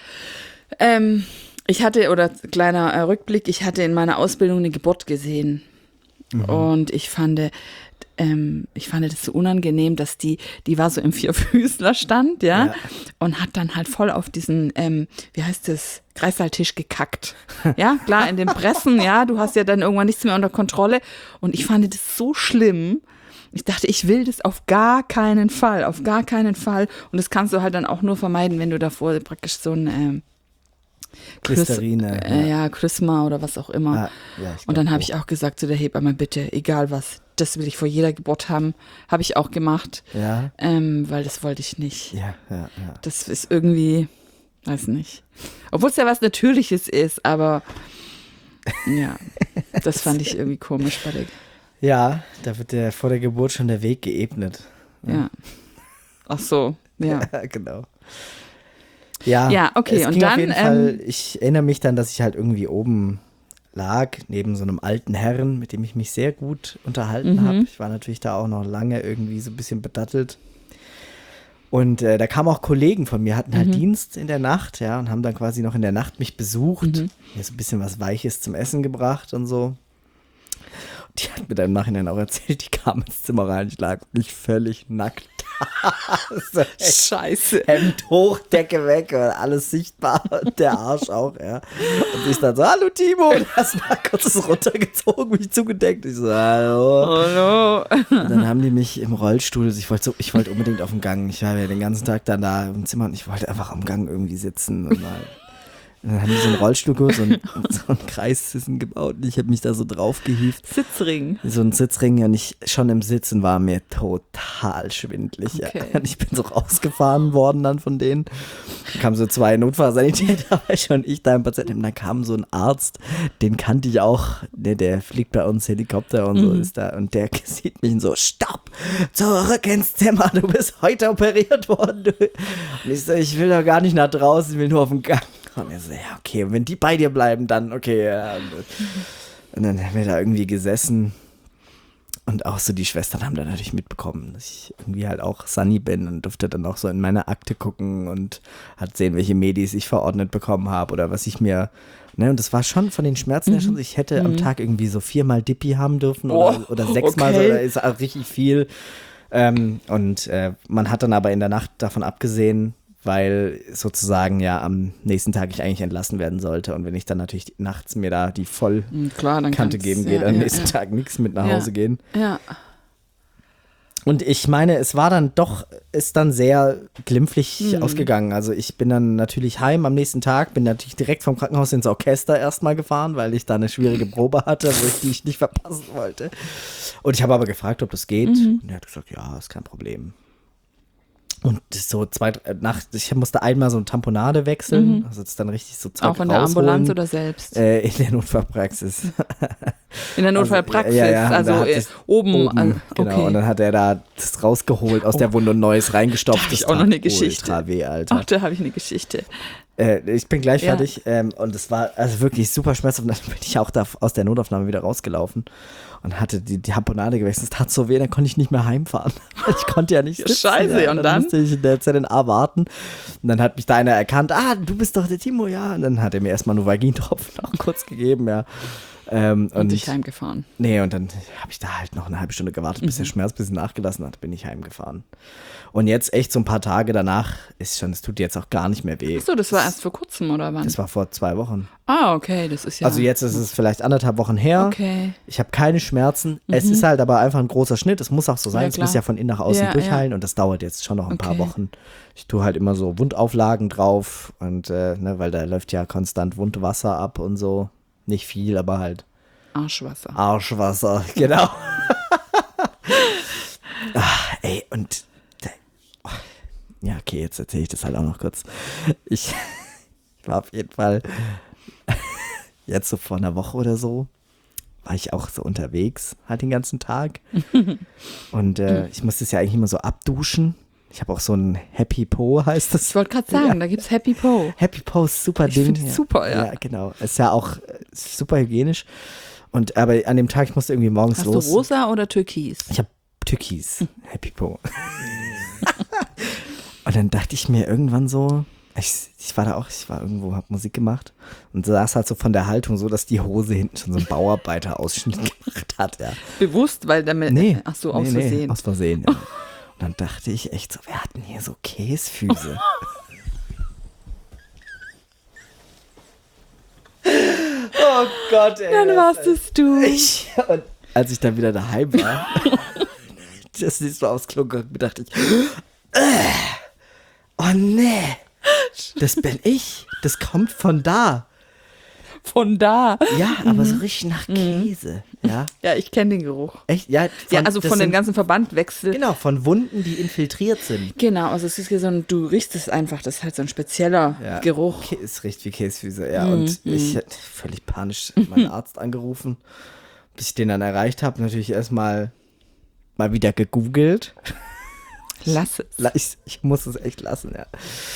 Ähm, ich hatte, oder kleiner äh, Rückblick, ich hatte in meiner Ausbildung eine Geburt gesehen. Und ich fand, ähm, ich fand das so unangenehm, dass die, die war so im Vierfüßlerstand, ja,
Ja.
und hat dann halt voll auf diesen, ähm, wie heißt das, Kreissaal-Tisch gekackt. Ja, klar, in den Pressen, ja, du hast ja dann irgendwann nichts mehr unter Kontrolle. Und ich fand das so schlimm. Ich dachte, ich will das auf gar keinen Fall, auf gar keinen Fall. Und das kannst du halt dann auch nur vermeiden, wenn du davor praktisch so ein ähm,
Listerine,
äh,
ja.
ja, Chrisma oder was auch immer.
Ah, ja, ich
Und dann
glaub
habe
auch.
ich auch gesagt zu der Hebamme, bitte, egal was, das will ich vor jeder Geburt haben. Habe ich auch gemacht,
Ja,
ähm, weil das wollte ich nicht.
ja, ja, ja.
Das ist irgendwie, weiß nicht. Obwohl es ja was Natürliches ist, aber ja, das fand ich irgendwie komisch bei der,
Ja, da wird der vor der Geburt schon der Weg geebnet.
ja. Ach so, ja.
Ja, genau. Ja,
Ja, okay,
es
und
ging
dann,
auf jeden Fall,
ähm,
ich erinnere mich dann, dass ich halt irgendwie oben lag neben so einem alten Herrn, mit dem ich mich sehr gut unterhalten
Mhm.
habe. Ich war natürlich da auch noch lange irgendwie so ein bisschen bedattelt. Und äh, da kamen auch Kollegen von mir, hatten halt
Mhm.
Dienst in der Nacht, ja, und haben dann quasi noch in der Nacht mich besucht,
Mhm.
mir so ein bisschen was Weiches zum Essen gebracht und so. Die hat mir dann im Nachhinein auch erzählt, die kam ins Zimmer rein, ich lag wirklich völlig nackt da. So, echt
Scheiße.
Hemd hoch, Decke weg, alles sichtbar, und der Arsch auch, ja. Und ich dann so, hallo Timo, und erstmal kurzes runtergezogen, mich zugedeckt. Ich so, hallo.
Oh no.
Und dann haben die mich im Rollstuhl, ich wollte so, ich wollte unbedingt auf dem Gang, ich war ja den ganzen Tag dann da im Zimmer und ich wollte einfach am Gang irgendwie sitzen und mal. Und dann haben die so einen Rollstuhl geholt, so einen, so einen Kreississen gebaut und ich habe mich da so drauf gehievt.
Sitzring.
So ein Sitzring und ich schon im Sitzen war mir total schwindelig.
Okay.
Ja. Und ich bin so rausgefahren worden dann von denen. Dann kamen so zwei Notfallsanitäter, weil schon ich da im Patienten. Und dann kam so ein Arzt, den kannte ich auch, der, der fliegt bei uns Helikopter und so
Mhm.
ist da. Und der sieht mich und so, stopp, zurück ins Zimmer, du bist heute operiert worden. Du. Und ich so, ich will doch gar nicht nach draußen, ich will nur auf den Gang. Und er so, ja, okay, wenn die bei dir bleiben, dann okay. Ja. Und dann haben wir da irgendwie gesessen und auch so die Schwestern haben dann natürlich mitbekommen, dass ich irgendwie halt auch Sunny bin und durfte dann auch so in meine Akte gucken und hat sehen, welche Medis ich verordnet bekommen habe oder was ich mir, ne, und das war schon von den Schmerzen her schon, ich hätte am Tag irgendwie so viermal Dippi haben dürfen oder,
Oh,
oder sechsmal,
okay.
so, da ist auch richtig viel. Ähm, und äh, man hat dann aber in der Nacht davon abgesehen, weil sozusagen ja am nächsten Tag ich eigentlich entlassen werden sollte. Und wenn ich dann natürlich nachts mir da die Vollkante
Mhm, Klar, dann kannst-
geben
ja,
gehe, am
ja,
nächsten
ja.
Tag nichts mit nach
Ja.
Hause gehen.
Ja.
Und ich meine, es war dann doch, ist dann sehr glimpflich
Mhm.
ausgegangen. Also ich bin dann natürlich heim am nächsten Tag, bin natürlich direkt vom Krankenhaus ins Orchester erstmal gefahren, weil ich da eine schwierige Probe hatte, wo ich die ich nicht verpassen wollte. Und ich habe aber gefragt, ob das geht.
Mhm.
Und er hat gesagt, ja, ist kein Problem. Und das so zwei, äh, nach, ich musste einmal so eine Tamponade wechseln, also das ist dann richtig so Zeug
Auch in der
rausholen.
Ambulanz oder selbst?
Äh, in der Notfallpraxis.
In der Notfallpraxis,
ja, ja,
also
da hat
äh,
es-
oben.
Oben,
also,
genau.
okay.
Und dann hat er da das rausgeholt aus der Wunde und Neues reingestopft.
Da hab ich
Das
auch noch
tat
eine Geschichte.
Ultra weh, Alter.
Ach, da habe ich eine Geschichte.
Äh, ich bin gleich
Ja.
fertig. Ähm, und es war also wirklich super schmerzhaft. Und dann bin ich auch da aus der Notaufnahme wieder rausgelaufen und hatte die, die Hamponade gewechselt. Es tat so weh, dann konnte ich nicht mehr heimfahren. Ich konnte ja nicht
Ja,
sitzen.
scheiße,
ja.
und
dann?
dann?
musste ich in der Z N A warten. Und dann hat mich da einer erkannt. Ah, du bist doch der Timo, ja. Und dann hat er mir erstmal Novagin-Tropfen auch kurz gegeben, ja. Ähm,
Und,
und
dich heimgefahren.
Nee, und dann habe ich da halt noch eine halbe Stunde gewartet, bis der Schmerz ein bisschen nachgelassen hat, bin ich heimgefahren. Und jetzt echt so ein paar Tage danach ist schon, es tut jetzt auch gar nicht mehr weh.
Achso, das war erst vor kurzem, oder wann?
Das war vor zwei Wochen.
Ah, okay, das ist ja.
Also jetzt ist es vielleicht anderthalb Wochen her.
Okay.
Ich habe keine Schmerzen. Es ist halt aber einfach ein großer Schnitt. Es muss auch so sein.
Ja,
Es
klar.
muss ja von innen nach außen
Ja,
durchheilen. Und das dauert jetzt schon noch ein paar
Okay.
Wochen. Ich tue halt immer so Wundauflagen drauf. Und äh, ne, weil da läuft ja konstant Wundwasser ab und so. Nicht viel, aber halt
Arschwasser.
Arschwasser, genau. Ach, ey, und oh, ja, okay, jetzt erzähle ich das halt auch noch kurz. Ich war auf jeden Fall jetzt so vor einer Woche oder so, war ich auch so unterwegs, halt den ganzen Tag. Und äh, ich musste es ja eigentlich immer so abduschen. Ich habe auch so ein Happy Po, heißt das.
Ich wollte gerade sagen,
Ja.
da gibt's Happy Po.
Happy Po ist super
Ich
Ding.
find die super, ja.
Ja, genau. Ist ja auch äh, super hygienisch. Und aber an dem Tag, ich musste irgendwie morgens
Hast
los.
du rosa oder türkis?
Ich habe Türkis. Happy Po. Und dann dachte ich mir irgendwann so, ich, ich war da auch, ich war irgendwo, habe Musik gemacht und saß halt so von der Haltung so, dass die Hose hinten schon so einen Bauarbeiterausschnitt gemacht hat. Ja.
Bewusst, weil damit.
Nee.
Ach so, aus
nee, nee,
Versehen.
aus Versehen, ja. Und dann dachte ich echt so, wer hat denn hier so Käsfüße? Oh Gott, ey.
Dann warst es du.
Ich, und als ich dann wieder daheim war, das nächste Mal aufs Klo gegangen bin, dachte ich, äh, oh nee, das bin ich, das kommt von da.
Von da.
Ja, aber so richtig nach Käse, ja.
Ja, ich kenne den Geruch.
Echt, ja.
Ja, also
das
von
sind-
dem ganzen Verbandwechsel.
Genau, von Wunden, die infiltriert sind.
Genau, also es ist hier so ein, du riechst es einfach, das ist halt so ein spezieller
Ja,
Geruch.
Kä- Es riecht wie Käsefüße, ja. Und ich hatte völlig panisch meinen Arzt angerufen, bis ich den dann erreicht habe. Natürlich erstmal mal wieder gegoogelt.
Lass es.
La- Ich, ich muss es echt lassen, ja.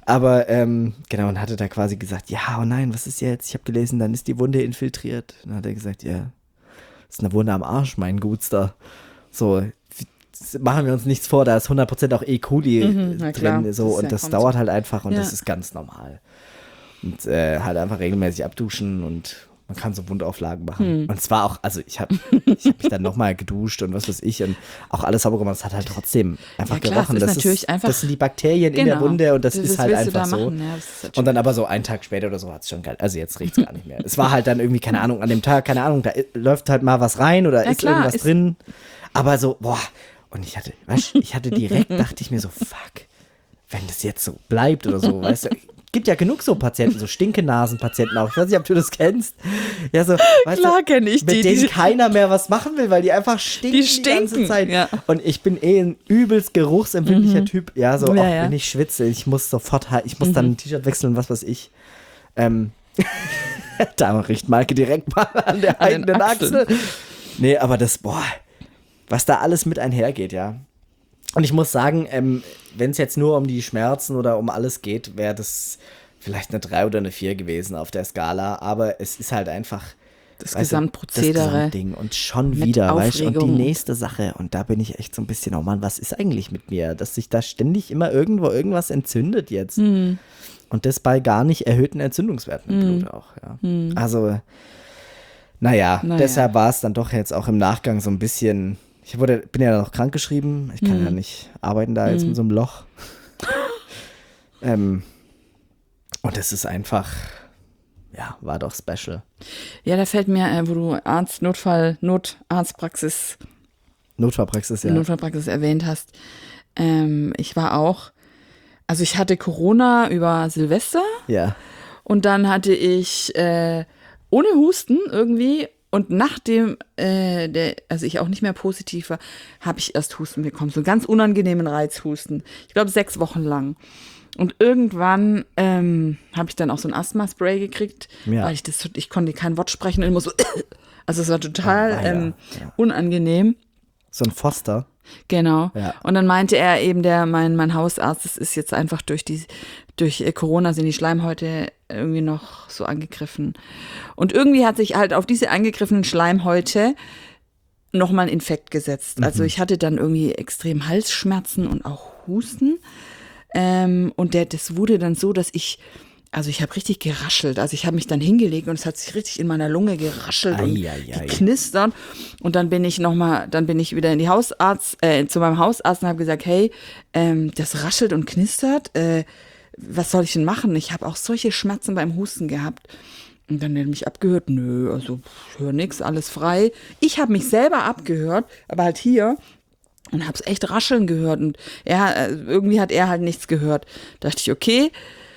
Aber ähm, genau, und hatte da quasi gesagt, ja, oh nein, was ist jetzt? Ich habe gelesen, dann ist die Wunde infiltriert. Dann hat er gesagt, ja, das ist eine Wunde am Arsch, mein Gutster. So, machen wir uns nichts vor, da ist hundert Prozent auch E. coli
Mhm, na klar,
drin. So,
das ist
und
ja
das
kommt
dauert
so.
halt einfach und
Ja.
das ist ganz normal. Und äh, halt einfach regelmäßig abduschen und man kann so Wundauflagen machen.
Hm.
Und zwar auch, also ich habe ich hab mich dann nochmal geduscht und was weiß ich und auch alles sauber gemacht. Es hat halt trotzdem einfach
Ja, klar,
gerochen.
es ist
das,
natürlich
ist,
einfach-
das sind die Bakterien in der
Genau.
Wunde und das,
Das
ist halt
willst du
einfach
da
so.
machen, ja, das ist halt
Und dann aber so einen Tag später oder so hat es schon geil. Also jetzt riecht es gar nicht mehr. Es war halt dann irgendwie, keine Ahnung, an dem Tag, keine Ahnung, da i- läuft halt mal was rein oder
Ja,
ist
klar,
irgendwas
ist-
drin. Aber so, boah. Und ich hatte, weißt du, ich hatte direkt, dachte ich mir so, fuck, wenn das jetzt so bleibt oder so, weißt du, gibt ja genug so Patienten, so Stinkenasen-Patienten auch. Ich weiß nicht, ob du das kennst. Ja, so, weißt
Klar
du,
kenn ich
mit
die,
denen
die-
keiner mehr was machen will, weil die einfach stinken
Die
die, ganze
stinken,
Zeit.
ja.
Und ich bin eh ein übelst geruchsempfindlicher Typ. Ja, so,
Ja,
auch
ja.
wenn ich schwitze, ich muss sofort, halt- ich muss dann ein T-Shirt wechseln, was weiß ich. Ähm, da riecht Maike direkt mal an der
An den
eigenen
Achseln.
Achsel. Nee, aber das, boah, was da alles mit einhergeht, ja. Und ich muss sagen, ähm, wenn es jetzt nur um die Schmerzen oder um alles geht, wäre das vielleicht eine drei oder eine vier gewesen auf der Skala. Aber es ist halt einfach
Das
weißt du,
Gesamtprozedere.
Das Gesamtding. Und schon
mit
wieder, weißt du, und die
Aufregung.
nächste Sache. Und da bin ich echt so ein bisschen, oh Mann, was ist eigentlich mit mir? Dass sich da ständig immer irgendwo irgendwas entzündet jetzt.
Hm.
Und das bei gar nicht erhöhten Entzündungswerten im Blut auch, ja. Also, naja,
Naja.
deshalb war es dann doch jetzt auch im Nachgang so ein bisschen, ich wurde, bin ja noch krankgeschrieben, ich kann ja nicht arbeiten da jetzt mit so einem Loch. ähm, und es ist einfach, ja, war doch special.
Ja, da fällt mir, äh, wo du Arzt, Notfall, Notarztpraxis,
Notfallpraxis, ja.
Notfallpraxis erwähnt hast. Ähm, ich war auch, also ich hatte Corona über Silvester
Ja.
und dann hatte ich äh, ohne Husten irgendwie und nachdem äh, der, also ich auch nicht mehr positiv war, habe ich erst Husten bekommen, so einen ganz unangenehmen Reizhusten. Ich glaube sechs Wochen lang. Und irgendwann ähm, habe ich dann auch so ein Asthma-Spray gekriegt,
Ja.
weil ich das, ich konnte kein Wort sprechen und immer so, also es war total
Ah, ja,
ähm,
ja.
unangenehm.
So ein Foster.
Genau.
Ja.
Und dann meinte er eben, der, mein, mein Hausarzt, das ist jetzt einfach durch die, durch äh, Corona sind die Schleimhäute irgendwie noch so angegriffen. Und irgendwie hat sich halt auf diese angegriffenen Schleimhäute nochmal ein Infekt gesetzt. Also ich hatte dann irgendwie extrem Halsschmerzen und auch Husten. Ähm, und der, das wurde dann so, dass ich, also ich habe richtig geraschelt. Also ich habe mich dann hingelegt und es hat sich richtig in meiner Lunge geraschelt
Ei,
und
ei, ei.
geknistert. Und dann bin ich nochmal, dann bin ich wieder in die Hausarzt, äh, zu meinem Hausarzt und habe gesagt, hey, ähm, das raschelt und knistert. Äh, was soll ich denn machen? Ich habe auch solche Schmerzen beim Husten gehabt. Und dann hat er mich abgehört. Nö, also ich höre nichts, alles frei. Ich habe mich selber abgehört, aber halt hier. Und habe es echt rascheln gehört. Und er, äh, irgendwie hat er halt nichts gehört. Da dachte ich, okay.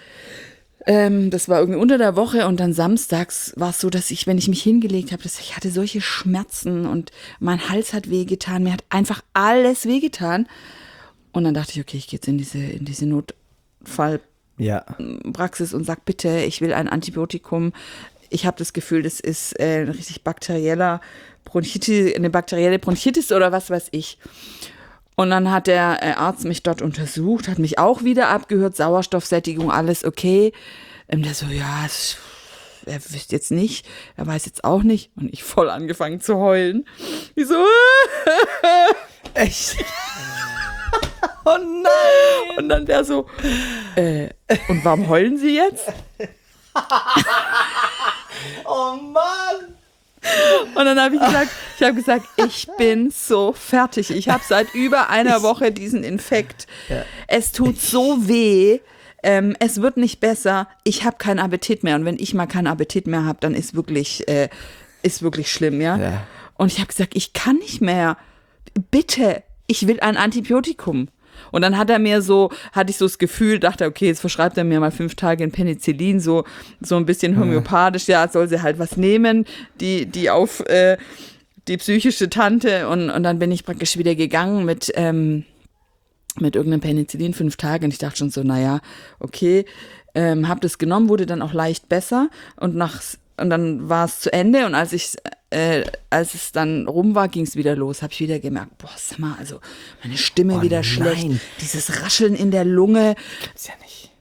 Ähm, das war irgendwie unter der Woche und dann samstags war es so, dass ich, wenn ich mich hingelegt habe, dass ich hatte solche Schmerzen und mein Hals hat wehgetan. Mir hat einfach alles wehgetan. Und dann dachte ich, okay, ich gehe jetzt in diese, in diese Notfallpraxis
Ja.
und sag bitte, ich will ein Antibiotikum. Ich habe das Gefühl, das ist äh, ein richtig bakterieller Bronchitis, eine bakterielle Bronchitis oder was weiß ich. Und dann hat der äh, Arzt mich dort untersucht, hat mich auch wieder abgehört, Sauerstoffsättigung, alles okay. Ähm, der so, ja, es, er wüsste jetzt nicht, er weiß jetzt auch nicht. Und ich voll angefangen zu heulen. Ich so,
Echt? Oh nein!
und dann der so, äh, und warum heulen Sie jetzt?
Oh Mann!
Und dann habe ich gesagt, ich habe gesagt, ich bin so fertig. Ich habe seit über einer Woche diesen Infekt.
Ja.
Es tut so weh. Ähm, es wird nicht besser. Ich habe keinen Appetit mehr. Und wenn ich mal keinen Appetit mehr habe, dann ist wirklich, äh, ist wirklich schlimm, ja.
Ja.
Und ich habe gesagt, ich kann nicht mehr. Bitte, ich will ein Antibiotikum. Und dann hat er mir so, hatte ich so das Gefühl, dachte, okay, jetzt verschreibt er mir mal fünf Tage ein Penicillin, so, so ein bisschen homöopathisch, ja, soll sie halt was nehmen, die, die auf äh, die psychische Tante. Und, und dann bin ich praktisch wieder gegangen mit, ähm, mit irgendeinem Penicillin, fünf Tage. Und ich dachte schon so, naja, okay, ähm, habe das genommen, wurde dann auch leicht besser. Und nach Und dann war es zu Ende und als ich äh, als es dann rum war, ging es wieder los. Habe ich wieder gemerkt, boah, sag mal, also meine Stimme
Oh
wieder
nein.
schlecht. Dieses Rascheln in der Lunge.
Gibt's ja nicht.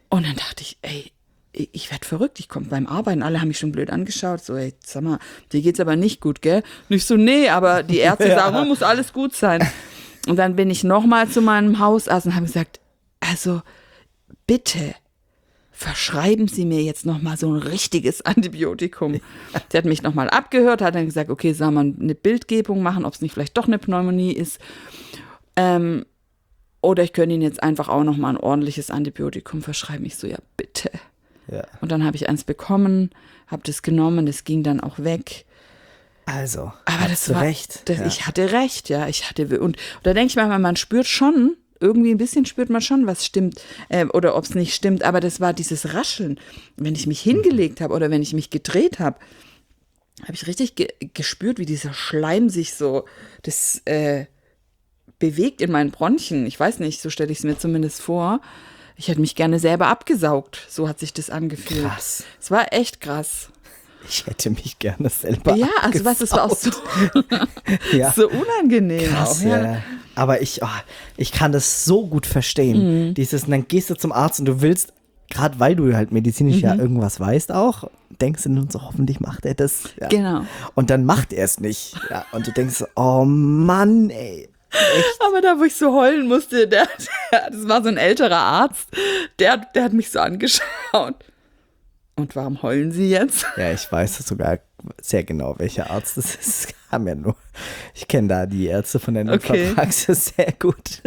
Und dann dachte ich, ey, ich werde verrückt, ich komme beim Arbeiten, alle haben mich schon blöd angeschaut, so, ey, sag mal, dir geht's aber nicht gut, gell? Und ich so, nee, aber die Ärzte sagen, oh, muss alles gut sein. Und dann bin ich nochmal zu meinem Hausarzt und habe gesagt, also bitte, verschreiben Sie mir jetzt nochmal so ein richtiges Antibiotikum. Der hat mich nochmal abgehört, hat dann gesagt, okay, soll man eine Bildgebung machen, ob es nicht vielleicht doch eine Pneumonie ist. Ähm, oder ich könnte Ihnen jetzt einfach auch nochmal ein ordentliches Antibiotikum verschreiben. Ich so, ja, bitte.
Ja.
Und dann habe ich eins bekommen, habe das genommen, das ging dann auch weg.
Also,
Aber das war
recht.
Das,
ja.
Ich hatte recht, ja. Ich hatte und, und da denke ich manchmal, man spürt schon, irgendwie ein bisschen spürt man schon, was stimmt äh, oder ob es nicht stimmt. Aber das war dieses Rascheln. Wenn ich mich hingelegt habe oder wenn ich mich gedreht habe, habe ich richtig ge- gespürt, wie dieser Schleim sich so das äh, bewegt in meinen Bronchien. Ich weiß nicht, so stelle ich es mir zumindest vor. Ich hätte mich gerne selber abgesaugt. So hat sich das angefühlt.
Krass.
Es war echt krass.
Ich hätte mich gerne selber
Ja, also was, es war auch so,
ja.
so unangenehm.
Krass,
auch, ja.
ja. Aber ich, oh, ich kann das so gut verstehen.
Mhm.
Dieses, und dann gehst du zum Arzt und du willst, gerade weil du halt medizinisch
Mhm.
ja irgendwas weißt auch, denkst du nun so, hoffentlich macht er das. Ja.
Genau.
Und dann macht er es nicht. Ja. Und du denkst so, oh Mann, ey. Echt?
Aber da, wo ich so heulen musste, der, der, das war so ein älterer Arzt, der, der hat mich so angeschaut. Und warum heulen Sie jetzt?
Ja, ich weiß sogar sehr genau, welcher Arzt das ist. Haben ja nur. Ich kenne da die Ärzte von der Notfallpraxis okay. sehr gut.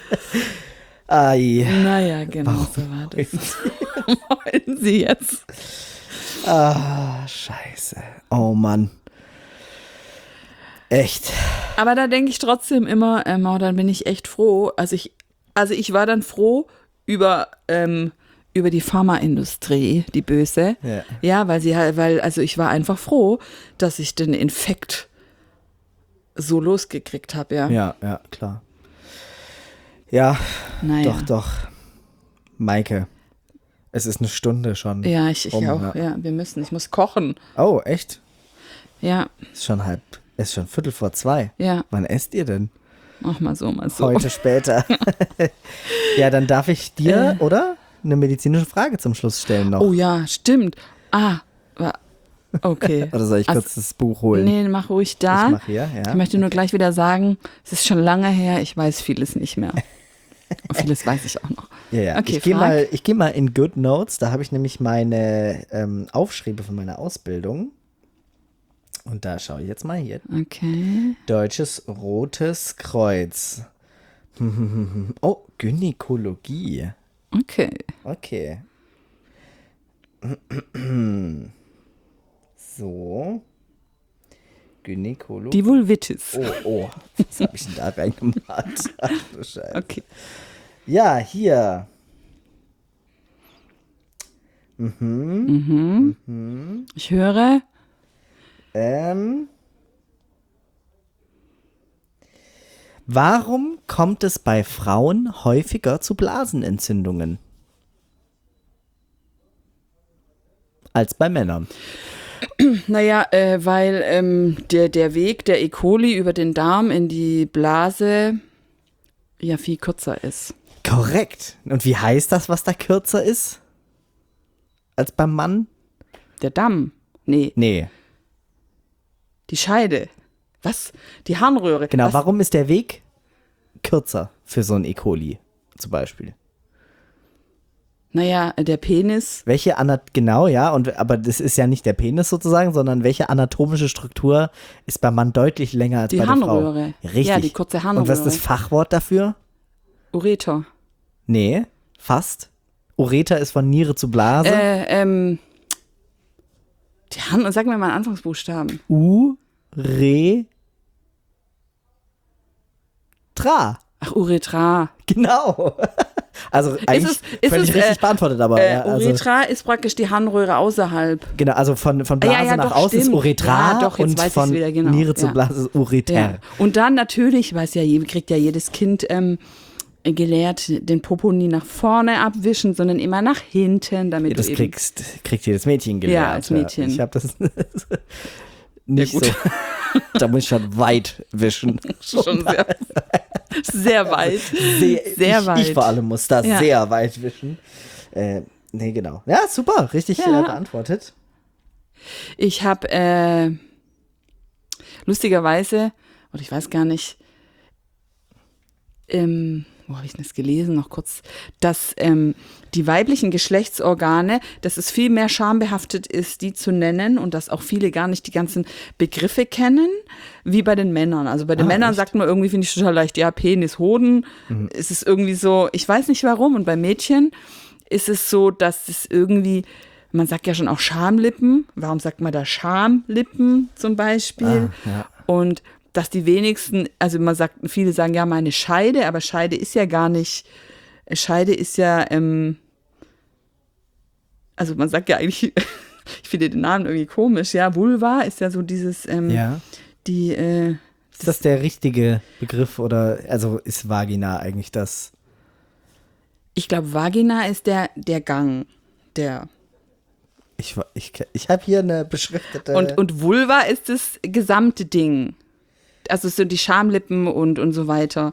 Ai.
Naja, genau
Warum
so war das. Warum heulen Sie jetzt?
Ah, scheiße. Oh Mann. Echt.
Aber da denke ich trotzdem immer, ähm, oh, dann bin ich echt froh. Also ich, also ich war dann froh über, ähm, über die Pharmaindustrie, die böse.
Ja.
Ja, weil sie halt, weil, also ich war einfach froh, dass ich den Infekt so losgekriegt habe, ja.
Ja, ja, klar. Ja,
Naja.
doch, doch. Maike, es ist eine Stunde schon.
Ja, ich, ich
um,
auch, ja. ja, wir müssen, ich muss kochen.
Oh, echt?
Ja,
Ist schon halb, ist schon Viertel vor zwei.
ja,
Wann esst ihr denn?
mach mal so, mal so.
Heute später. Ja, dann darf ich dir, äh. oder? Eine medizinische Frage zum Schluss stellen noch.
Oh ja, stimmt. Ah, wa- okay.
Oder soll ich kurz
Also,
das Buch holen?
Nee, mach ruhig da.
Ich mach hier, ja.
Ich möchte nur gleich wieder sagen, es ist schon lange her, ich weiß vieles nicht mehr. Und vieles weiß ich auch noch.
Ja, ja.
Okay,
ich gehe
frag.
mal, ich geh mal in Good Notes, da habe ich nämlich meine ähm, Aufschriebe von meiner Ausbildung. Und da schaue ich jetzt mal hier.
Okay.
Deutsches Rotes Kreuz. Oh, Gynäkologie.
Okay.
Okay. So. Gynäkologie.
Die Vulvitis.
Oh, oh. Was habe ich denn da reingemacht? Ach du Scheiße.
Okay.
Ja, hier. Mhm.
Mhm. Ich höre.
Ähm. Warum kommt es bei Frauen häufiger zu Blasenentzündungen als bei Männern?
Naja, äh, weil ähm, der, der Weg der E. coli über den Darm in die Blase ja viel kürzer ist.
Korrekt. Und wie heißt das, was da kürzer ist als beim Mann?
Der Damm. Nee,
Nee.
die Scheide. Was? Die Harnröhre.
Genau,
Was?
warum ist der Weg kürzer für so ein E. coli zum Beispiel?
Naja, der Penis.
Welche Anat genau, ja, und aber das ist ja nicht der Penis sozusagen, sondern welche anatomische Struktur ist beim Mann deutlich länger als
Die
bei der Frau?
Harnröhre.
Richtig.
Ja, die kurze Harnröhre.
Und was ist das Fachwort dafür?
Ureter.
Nee, fast. Ureter ist von Niere zu Blase.
Äh, ähm. Die Harn, sag mir mal einen Anfangsbuchstaben.
U, Re, Tra.
Ach, Uretra.
Genau. Also eigentlich
es- ist
völlig
es,
richtig
äh,
beantwortet, aber
Äh,
ja, also,
Uretra ist praktisch die Harnröhre außerhalb.
genau, also von, von Blase
Ja, ja,
nach
doch,
außen ist
stimmt.
Uretra
Ja, doch, jetzt
und
weiß ich's
von
wieder, genau.
Niere zu
Ja.
Blase ist Ureter.
Ja. Und dann natürlich, weiß ja, je- kriegt ja jedes Kind ähm, gelehrt, den Popo nie nach vorne abwischen, sondern immer nach hinten, damit
Ja, das
du eben
kriegst, kriegt jedes Mädchen gelernt.
Ja, als Mädchen.
Ich habe das nicht
gut.
so. Da muss ich schon weit wischen.
schon sehr, sehr weit.
Sehr,
Sehr
ich,
weit.
Ich vor allem muss da
Ja.
sehr weit wischen. Äh, nee, genau. Ja, super, richtig
Ja.
äh, beantwortet.
Ich habe äh, lustigerweise, oder ich weiß gar nicht, ähm, wo habe ich denn das gelesen, noch kurz, dass ähm, die weiblichen Geschlechtsorgane, dass es viel mehr schambehaftet ist, die zu nennen und dass auch viele gar nicht die ganzen Begriffe kennen, wie bei den Männern. Also bei den
Ah,
Männern
echt?
sagt man irgendwie, finde ich total leicht, ja, Penis, Hoden, mhm. es ist irgendwie so, ich weiß nicht warum. Und bei Mädchen ist es so, dass es irgendwie, man sagt ja schon auch Schamlippen, warum sagt man da Schamlippen zum Beispiel?
Ah, ja.
Und dass die wenigsten, also man sagt, viele sagen ja meine Scheide, aber Scheide ist ja gar nicht, Scheide ist ja, ähm, also man sagt ja eigentlich, ich finde den Namen irgendwie komisch, ja, Vulva ist ja so dieses, ähm,
Ja.
die, äh,
Ist das der richtige Begriff oder, also ist Vagina eigentlich das?
ich glaube Vagina ist der, der Gang, der.
Ich, ich, ich habe hier eine beschriftete.
Und, und Vulva ist das gesamte Ding. Also so die Schamlippen und, und so weiter.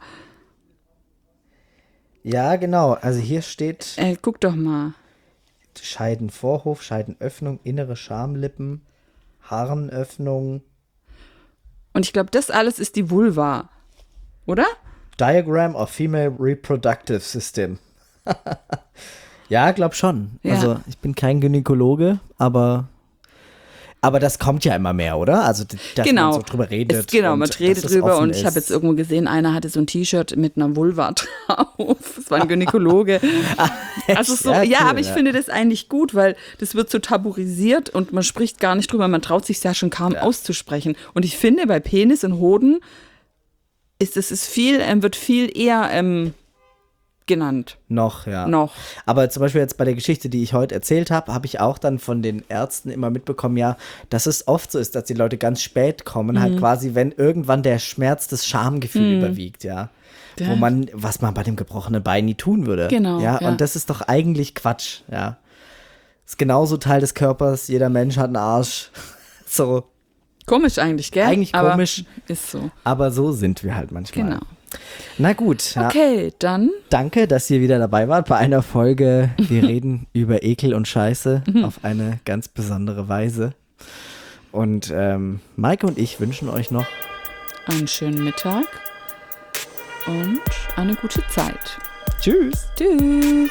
Ja, genau. Also hier steht
Äh, guck doch mal.
Scheidenvorhof, Scheidenöffnung, innere Schamlippen, Harnöffnung.
Und ich glaube, das alles ist die Vulva. Oder?
Diagram of Female Reproductive System. Ja, glaub schon.
Ja.
Also ich bin kein Gynäkologe, aber aber das kommt ja immer mehr, oder? Also dass
Genau.
man so drüber redet.
Es, genau,
und
man redet
dass es
drüber
offen
und ich habe
ist.
jetzt irgendwo gesehen, einer hatte so ein T-Shirt mit einer Vulva drauf. Das war ein Gynäkologe. Also so,
Ja,
ja,
cool,
aber ich
ja.
finde das eigentlich gut, weil das wird so tabuisiert und man spricht gar nicht drüber, man traut sich ja schon kaum auszusprechen. Und ich finde, bei Penis und Hoden ist es ist viel, ähm, wird viel eher ähm, genannt.
Noch, ja.
Noch.
Aber zum Beispiel jetzt bei der Geschichte, die ich heute erzählt habe, habe ich auch dann von den Ärzten immer mitbekommen, ja, dass es oft so ist, dass die Leute ganz spät kommen,
Mhm.
halt quasi, wenn irgendwann der Schmerz des Schamgefühl überwiegt, ja.
Ja.
Wo man, was man bei dem gebrochenen Bein nie tun würde.
Genau,
Ja,
ja.
und das ist doch eigentlich Quatsch, ja. Ist genauso Teil des Körpers, jeder Mensch hat einen Arsch. So,
Komisch eigentlich, gell?
Eigentlich
aber
komisch.
Ist so.
aber so sind wir halt manchmal.
Genau.
Na gut, ja.
Okay, dann
Danke, dass ihr wieder dabei wart bei einer Folge. Wir reden über Ekel und Scheiße auf eine ganz besondere Weise. Und ähm, Maike und ich wünschen euch noch
einen schönen Mittag und eine gute Zeit.
Tschüss.
Tschüss.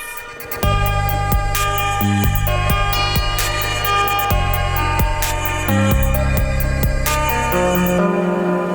Thank you.